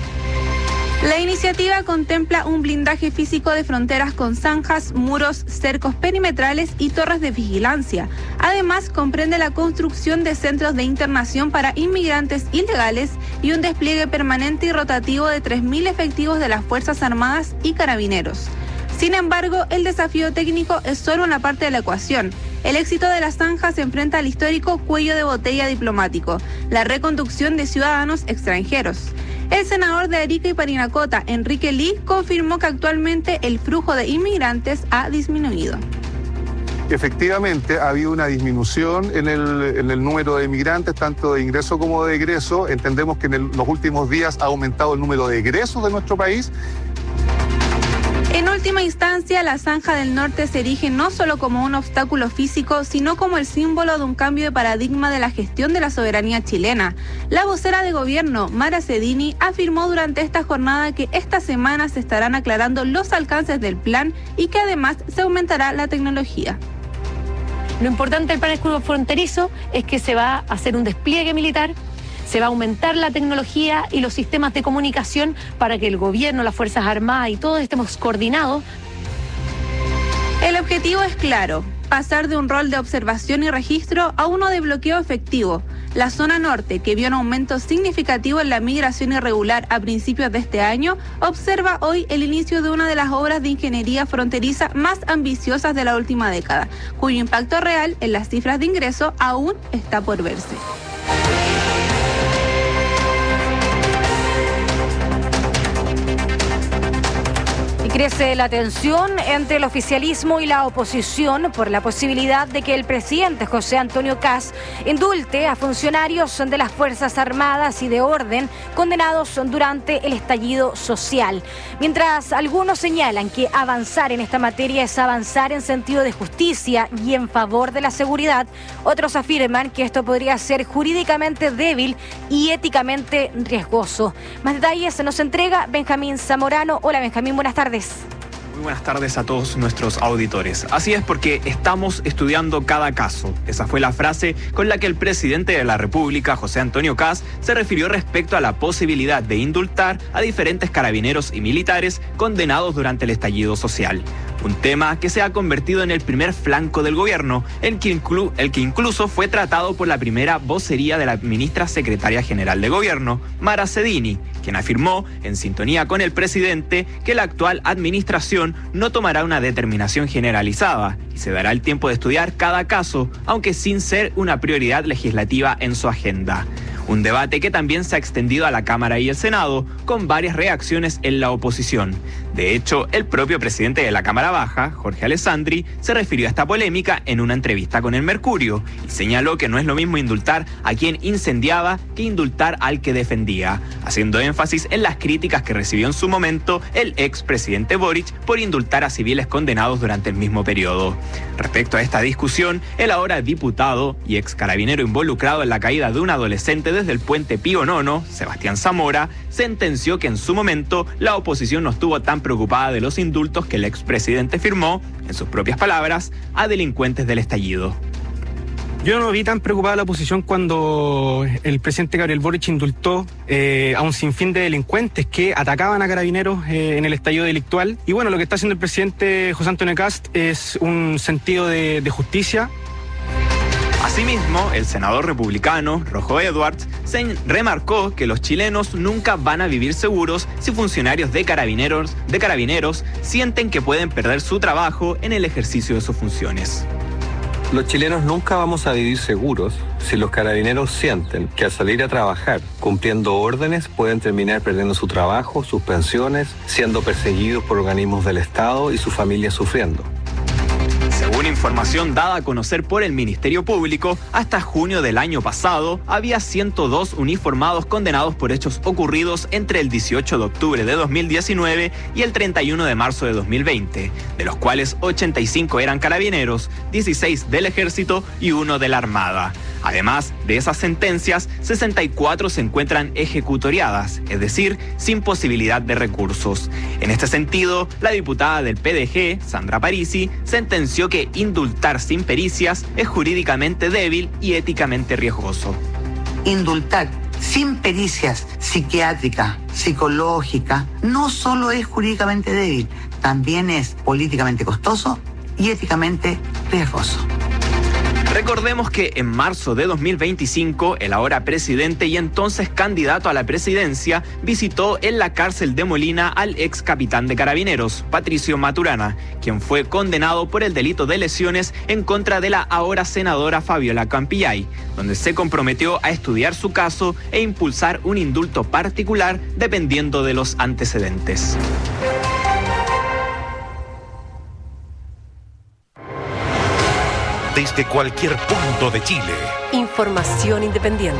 La iniciativa contempla un blindaje físico de fronteras con zanjas, muros, cercos perimetrales y torres de vigilancia. Además, comprende la construcción de centros de internación para inmigrantes ilegales y un despliegue permanente y rotativo de tres mil efectivos de las Fuerzas Armadas y Carabineros. Sin embargo, el desafío técnico es solo una parte de la ecuación. El éxito de la zanja se enfrenta al histórico cuello de botella diplomático, la reconducción de ciudadanos extranjeros. El senador de Arica y Parinacota, Enrique Lee, confirmó que actualmente el flujo de inmigrantes ha disminuido. Efectivamente, ha habido una disminución en el, en el número de inmigrantes, tanto de ingreso como de egreso. Entendemos que en el, los últimos días ha aumentado el número de egresos de nuestro país. En última instancia, la Zanja del Norte se erige no solo como un obstáculo físico, sino como el símbolo de un cambio de paradigma de la gestión de la soberanía chilena. La vocera de gobierno, Mara Cedini, afirmó durante esta jornada que esta semana se estarán aclarando los alcances del plan y que además se aumentará la tecnología. Lo importante del plan escudo fronterizo es que se va a hacer un despliegue militar, se va a aumentar la tecnología y los sistemas de comunicación para que el gobierno, las Fuerzas Armadas y todos estemos coordinados. El objetivo es claro, pasar de un rol de observación y registro a uno de bloqueo efectivo. La zona norte, que vio un aumento significativo en la migración irregular a principios de este año, observa hoy el inicio de una de las obras de ingeniería fronteriza más ambiciosas de la última década, cuyo impacto real en las cifras de ingreso aún está por verse. Crece la tensión entre el oficialismo y la oposición por la posibilidad de que el presidente José Antonio Kast indulte a funcionarios de las Fuerzas Armadas y de Orden condenados durante el estallido social. Mientras algunos señalan que avanzar en esta materia es avanzar en sentido de justicia y en favor de la seguridad, otros afirman que esto podría ser jurídicamente débil y éticamente riesgoso. Más detalles nos entrega Benjamín Zamorano. Hola Benjamín, buenas tardes. Muy buenas tardes a todos nuestros auditores. Así es, porque estamos estudiando cada caso. Esa fue la frase con la que el presidente de la República, José Antonio Kast, se refirió respecto a la posibilidad de indultar a diferentes carabineros y militares condenados durante el estallido social. Un tema que se ha convertido en el primer flanco del gobierno, el que, inclu- el que incluso fue tratado por la primera vocería de la ministra secretaria general de gobierno, Mara Cedini, quien afirmó, en sintonía con el presidente, que la actual administración no tomará una determinación generalizada y se dará el tiempo de estudiar cada caso, aunque sin ser una prioridad legislativa en su agenda. Un debate que también se ha extendido a la Cámara y el Senado, con varias reacciones en la oposición. De hecho, el propio presidente de la Cámara Baja, Jorge Alessandri, se refirió a esta polémica en una entrevista con El Mercurio y señaló que no es lo mismo indultar a quien incendiaba que indultar al que defendía, haciendo énfasis en las críticas que recibió en su momento el expresidente Boric por indultar a civiles condenados durante el mismo periodo. Respecto a esta discusión, el ahora diputado y ex carabinero involucrado en la caída de un adolescente desde el puente Pío Nono, Sebastián Zamora, sentenció que en su momento la oposición no estuvo tan preocupada de los indultos que el expresidente firmó, en sus propias palabras, a delincuentes del estallido. Yo no vi tan preocupada la oposición cuando el presidente Gabriel Boric indultó eh, a un sinfín de delincuentes que atacaban a carabineros eh, en el estallido delictual. Y bueno, lo que está haciendo el presidente José Antonio Kast es un sentido de, de justicia. Asimismo, el senador republicano, Rojo Edwards, se remarcó que los chilenos nunca van a vivir seguros si funcionarios de carabineros, de carabineros sienten que pueden perder su trabajo en el ejercicio de sus funciones. Los chilenos nunca vamos a vivir seguros si los carabineros sienten que al salir a trabajar cumpliendo órdenes pueden terminar perdiendo su trabajo, sus pensiones, siendo perseguidos por organismos del Estado y sus familias sufriendo. Según información dada a conocer por el Ministerio Público, hasta junio del año pasado había ciento dos uniformados condenados por hechos ocurridos entre el dieciocho de octubre de dos mil diecinueve y el treinta y uno de marzo de dos mil veinte, de los cuales ochenta y cinco eran carabineros, dieciséis del Ejército y uno de la Armada. Además de esas sentencias, sesenta y cuatro se encuentran ejecutoriadas, es decir, sin posibilidad de recursos. En este sentido, la diputada del P D G, Sandra Parisi, sentenció que indultar sin pericias es jurídicamente débil y éticamente riesgoso. Indultar sin pericias psiquiátricas, psicológicas, no solo es jurídicamente débil, también es políticamente costoso y éticamente riesgoso. Recordemos que en marzo de dos mil veinticinco, el ahora presidente y entonces candidato a la presidencia visitó en la cárcel de Molina al ex capitán de Carabineros, Patricio Maturana, quien fue condenado por el delito de lesiones en contra de la ahora senadora Fabiola Campillay, donde se comprometió a estudiar su caso e impulsar un indulto particular dependiendo de los antecedentes. Desde cualquier punto de Chile. Información independiente.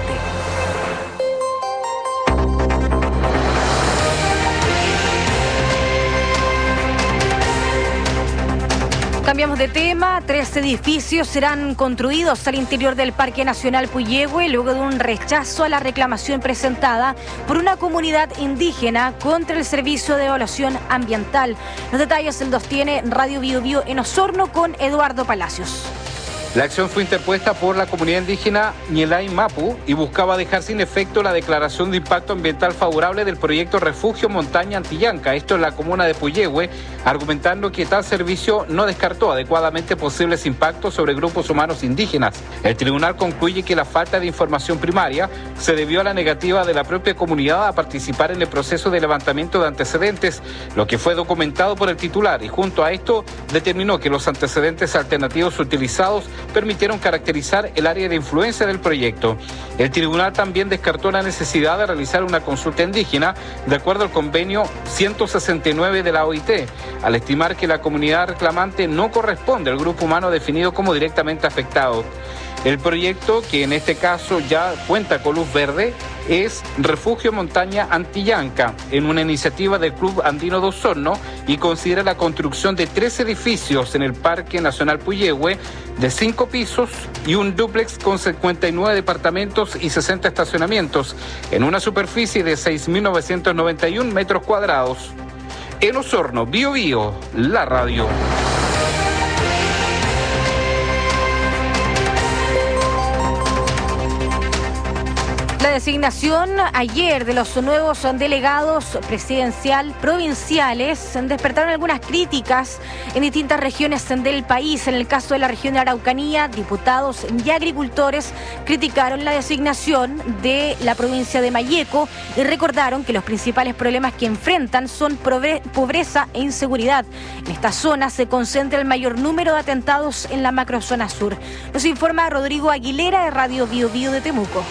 Cambiamos de tema. Tres edificios serán construidos al interior del Parque Nacional Puyehue luego de un rechazo a la reclamación presentada por una comunidad indígena contra el Servicio de Evaluación Ambiental. Los detalles los tiene Radio Bio Bio en Osorno con Eduardo Palacios. La acción fue interpuesta por la comunidad indígena Ñelay Mapu y buscaba dejar sin efecto la declaración de impacto ambiental favorable del proyecto Refugio Montaña Antillanca, esto en la comuna de Puyehue, argumentando que tal servicio no descartó adecuadamente posibles impactos sobre grupos humanos indígenas. El tribunal concluye que la falta de información primaria se debió a la negativa de la propia comunidad a participar en el proceso de levantamiento de antecedentes, lo que fue documentado por el titular, y junto a esto determinó que los antecedentes alternativos utilizados permitieron caracterizar el área de influencia del proyecto. El tribunal también descartó la necesidad de realizar una consulta indígena de acuerdo al convenio ciento sesenta y nueve de la O I T, al estimar que la comunidad reclamante no corresponde al grupo humano definido como directamente afectado. El proyecto, que en este caso ya cuenta con luz verde, es Refugio Montaña Antillanca, en una iniciativa del Club Andino de Osorno, y considera la construcción de tres edificios en el Parque Nacional Puyehue de cinco pisos y un dúplex con cincuenta y nueve departamentos y sesenta estacionamientos en una superficie de seis mil novecientos noventa y uno metros cuadrados. En Osorno, Bio Bio, la radio. La designación ayer de los nuevos delegados presidencial provinciales despertaron algunas críticas en distintas regiones del país. En el caso de la región de Araucanía, diputados y agricultores criticaron la designación de la provincia de Malleco y recordaron que los principales problemas que enfrentan son pobreza e inseguridad. En esta zona se concentra el mayor número de atentados en la macrozona sur. Nos informa Rodrigo Aguilera de Radio Bio Bio de Temuco.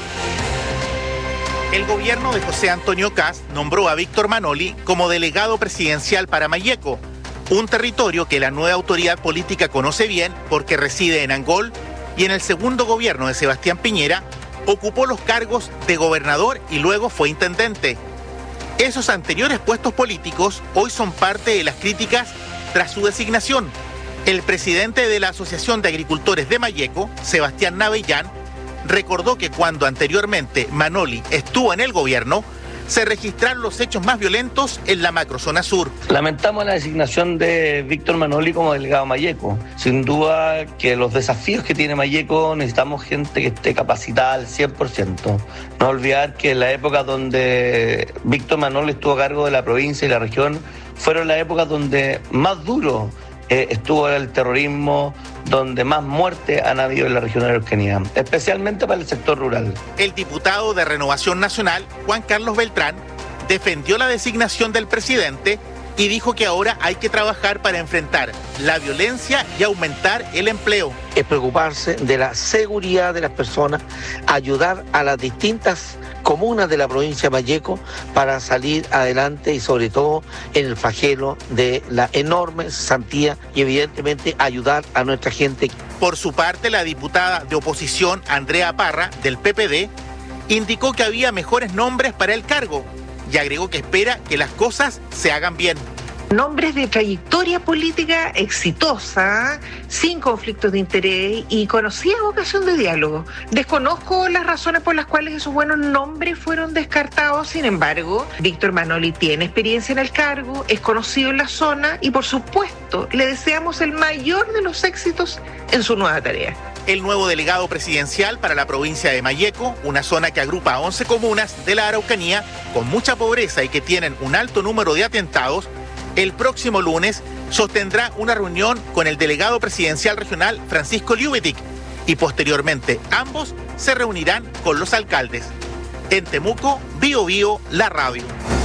El gobierno de José Antonio Kast nombró a Víctor Manoli como delegado presidencial para Malleco, un territorio que la nueva autoridad política conoce bien porque reside en Angol y en el segundo gobierno de Sebastián Piñera ocupó los cargos de gobernador y luego fue intendente. Esos anteriores puestos políticos hoy son parte de las críticas tras su designación. El presidente de la Asociación de Agricultores de Malleco, Sebastián Navellán, recordó que cuando anteriormente Manoli estuvo en el gobierno, se registraron los hechos más violentos en la macrozona sur. Lamentamos la designación de Víctor Manoli como delegado Malleco. Sin duda que los desafíos que tiene Malleco necesitamos gente que esté capacitada al cien por ciento. No olvidar que en la época donde Víctor Manoli estuvo a cargo de la provincia y la región, fueron las épocas donde más duro eh, estuvo el terrorismo, donde más muertes han habido en la región de la Araucanía, especialmente para el sector rural. El diputado de Renovación Nacional, Juan Carlos Beltrán, defendió la designación del presidente y dijo que ahora hay que trabajar para enfrentar la violencia y aumentar el empleo. Es preocuparse de la seguridad de las personas, ayudar a las distintas comunas de la provincia de Malleco para salir adelante y sobre todo en el flagelo de la enorme cesantía y evidentemente ayudar a nuestra gente. Por su parte, la diputada de oposición Andrea Parra, del P P D, indicó que había mejores nombres para el cargo y agregó que espera que las cosas se hagan bien. Nombres de trayectoria política exitosa, sin conflictos de interés y conocida vocación de diálogo. Desconozco las razones por las cuales esos buenos nombres fueron descartados. Sin embargo, Víctor Manoli tiene experiencia en el cargo, es conocido en la zona y por supuesto le deseamos el mayor de los éxitos en su nueva tarea. El nuevo delegado presidencial para la provincia de Malleco, una zona que agrupa a once comunas de la Araucanía con mucha pobreza y que tienen un alto número de atentados, el próximo lunes sostendrá una reunión con el delegado presidencial regional Francisco Liubetic y posteriormente ambos se reunirán con los alcaldes. En Temuco, Bio Bio, la radio.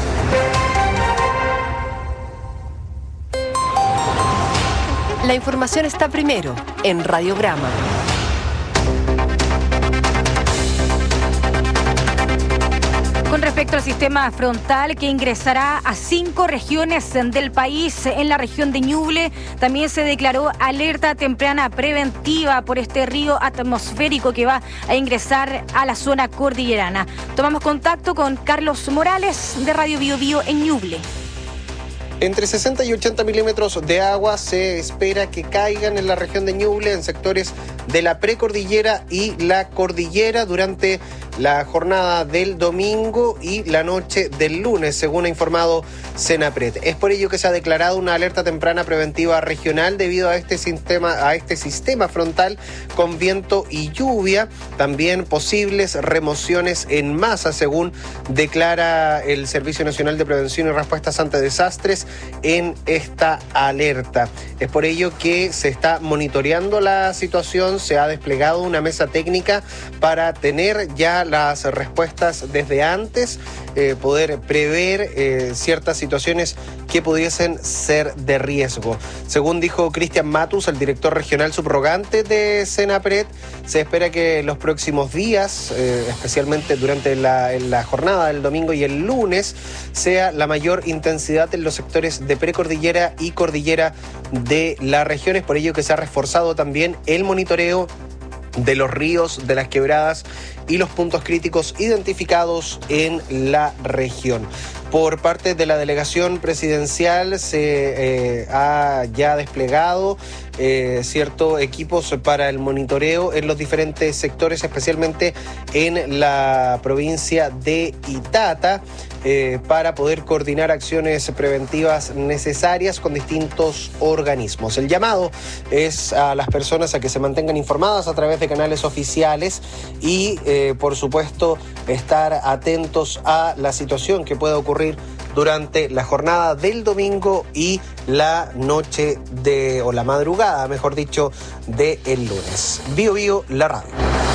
La información está primero en Radiograma. Con respecto al sistema frontal que ingresará a cinco regiones del país, en la región de Ñuble también se declaró alerta temprana preventiva por este río atmosférico que va a ingresar a la zona cordillerana. Tomamos contacto con Carlos Morales de Radio Bio Bio en Ñuble. Entre sesenta y ochenta milímetros de agua se espera que caigan en la región de Ñuble, en sectores de la precordillera y la cordillera durante la jornada del domingo y la noche del lunes, según ha informado Senapred. Es por ello que se ha declarado una alerta temprana preventiva regional debido a este sistema, a este sistema frontal con viento y lluvia, también posibles remociones en masa, según declara el Servicio Nacional de Prevención y Respuestas ante Desastres en esta alerta. Es por ello que se está monitoreando la situación, se ha desplegado una mesa técnica para tener ya las respuestas desde antes, eh, poder prever eh, ciertas situaciones que pudiesen ser de riesgo. Según dijo Cristian Matus, el director regional subrogante de Senapred, se espera que los próximos días, eh, especialmente durante la, la jornada del domingo y el lunes, sea la mayor intensidad en los sectores de precordillera y cordillera de la región. Es por ello que se ha reforzado también el monitoreo de los ríos, de las quebradas y los puntos críticos identificados en la región. Por parte de la delegación presidencial se eh, ha ya desplegado eh, ciertos equipos para el monitoreo en los diferentes sectores, especialmente en la provincia de Itata, eh, para poder coordinar acciones preventivas necesarias con distintos organismos. El llamado es a las personas a que se mantengan informadas a través de canales oficiales y, eh, por supuesto, estar atentos a la situación que pueda ocurrir durante la jornada del domingo y la noche de, o la madrugada, mejor dicho, de el lunes. Bio Bio, la radio.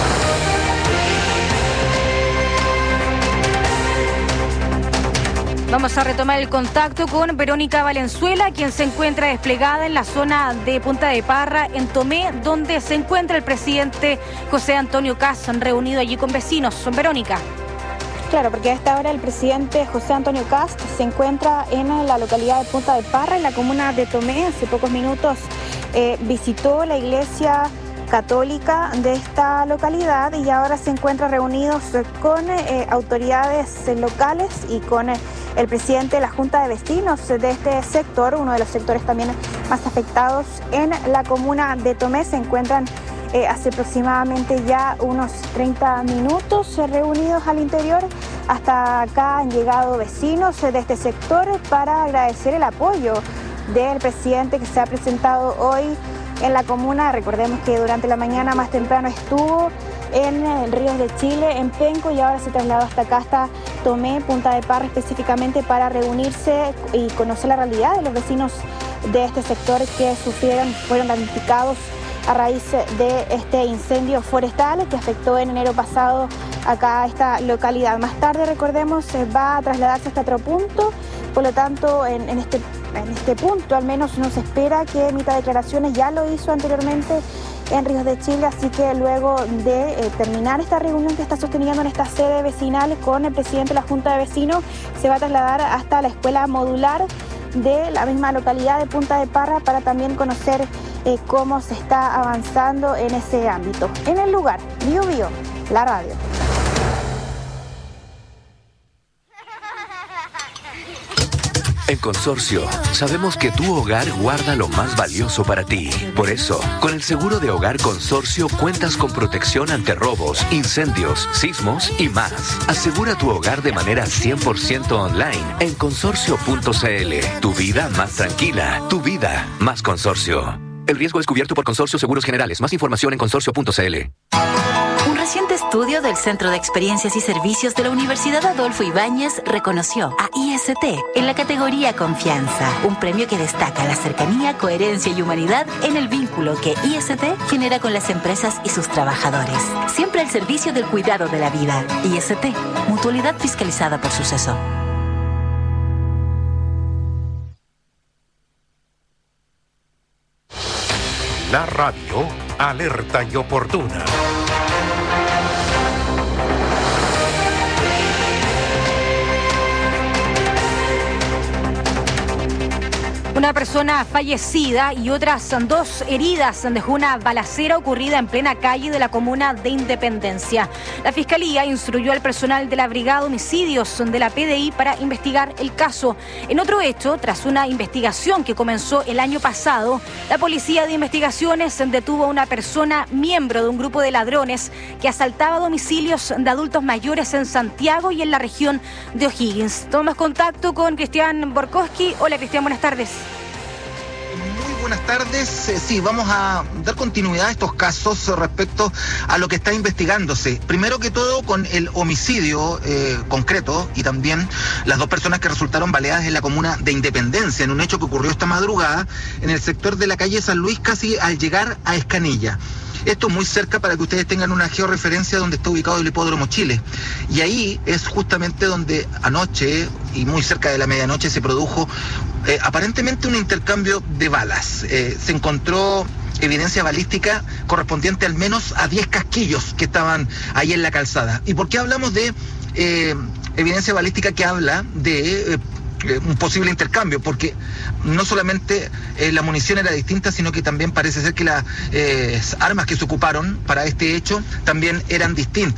Vamos a retomar el contacto con Verónica Valenzuela, quien se encuentra desplegada en la zona de Punta de Parra, en Tomé, donde se encuentra el presidente José Antonio Kast, reunido allí con vecinos. Verónica. Claro, porque a esta hora el presidente José Antonio Kast se encuentra en la localidad de Punta de Parra, en la comuna de Tomé. Hace pocos minutos eh, visitó la iglesia católica de esta localidad y ahora se encuentra reunidos con eh, autoridades locales y con eh, el presidente de la Junta de Vecinos de este sector, uno de los sectores también más afectados en la comuna de Tomé. Se encuentran Eh, hace aproximadamente ya unos treinta minutos eh, reunidos al interior. Hasta acá han llegado vecinos eh, de este sector para agradecer el apoyo del presidente que se ha presentado hoy en la comuna. Recordemos que durante la mañana más temprano estuvo en eh, Ríos de Chile, en Penco, y ahora se trasladó hasta acá, hasta Tomé, Punta de Parra, específicamente para reunirse y conocer la realidad de los vecinos de este sector que sufrieron, fueron damnificados a raíz de este incendio forestal que afectó en enero pasado acá a esta localidad. Más tarde, recordemos, va a trasladarse hasta otro punto, por lo tanto, en, en, este, en este punto al menos no se espera que emita declaraciones. Ya lo hizo anteriormente en Ríos de Chile, así que luego de eh, terminar esta reunión que está sosteniendo en esta sede vecinal con el presidente de la Junta de Vecinos, se va a trasladar hasta la escuela modular de la misma localidad de Punta de Parra para también conocer eh, cómo se está avanzando en ese ámbito. En el lugar, Bio Bio, la radio. En Consorcio, sabemos que tu hogar guarda lo más valioso para ti. Por eso, con el seguro de hogar Consorcio cuentas con protección ante robos, incendios, sismos y más. Asegura tu hogar de manera cien por ciento online en consorcio punto c l. Tu vida más tranquila, tu vida más Consorcio. El riesgo es cubierto por Consorcio Seguros Generales. Más información en consorcio punto c l. Un reciente estudio del Centro de Experiencias y Servicios de la Universidad Adolfo Ibáñez reconoció a I S T en la categoría Confianza, un premio que destaca la cercanía, coherencia y humanidad en el vínculo que I S T genera con las empresas y sus trabajadores. Siempre al servicio del cuidado de la vida. I S T, mutualidad fiscalizada por Suceso. La radio, alerta y oportuna. Una persona fallecida y otras dos heridas dejó una balacera ocurrida en plena calle de la comuna de Independencia. La Fiscalía instruyó al personal de la Brigada de Homicidios de la P D I para investigar el caso. En otro hecho, tras una investigación que comenzó el año pasado, la Policía de Investigaciones detuvo a una persona miembro de un grupo de ladrones que asaltaba domicilios de adultos mayores en Santiago y en la región de O'Higgins. Tomamos contacto con Cristian Borkowski. Hola Cristian, buenas tardes. Muy buenas tardes. Eh, sí, vamos a dar continuidad a estos casos respecto a lo que está investigándose. Primero que todo con el homicidio eh, concreto y también las dos personas que resultaron baleadas en la comuna de Independencia, en un hecho que ocurrió esta madrugada en el sector de la calle San Luis, casi al llegar a Escanilla. Esto muy cerca para que ustedes tengan una georreferencia donde está ubicado el Hipódromo Chile. Y ahí es justamente donde anoche y muy cerca de la medianoche se produjo eh, aparentemente un intercambio de balas. Eh, se encontró evidencia balística correspondiente al menos a diez casquillos que estaban ahí en la calzada. ¿Y por qué hablamos de eh, evidencia balística que habla de... Eh, un posible intercambio? Porque no solamente eh, la munición era distinta, sino que también parece ser que las eh, armas que se ocuparon para este hecho también eran distintas.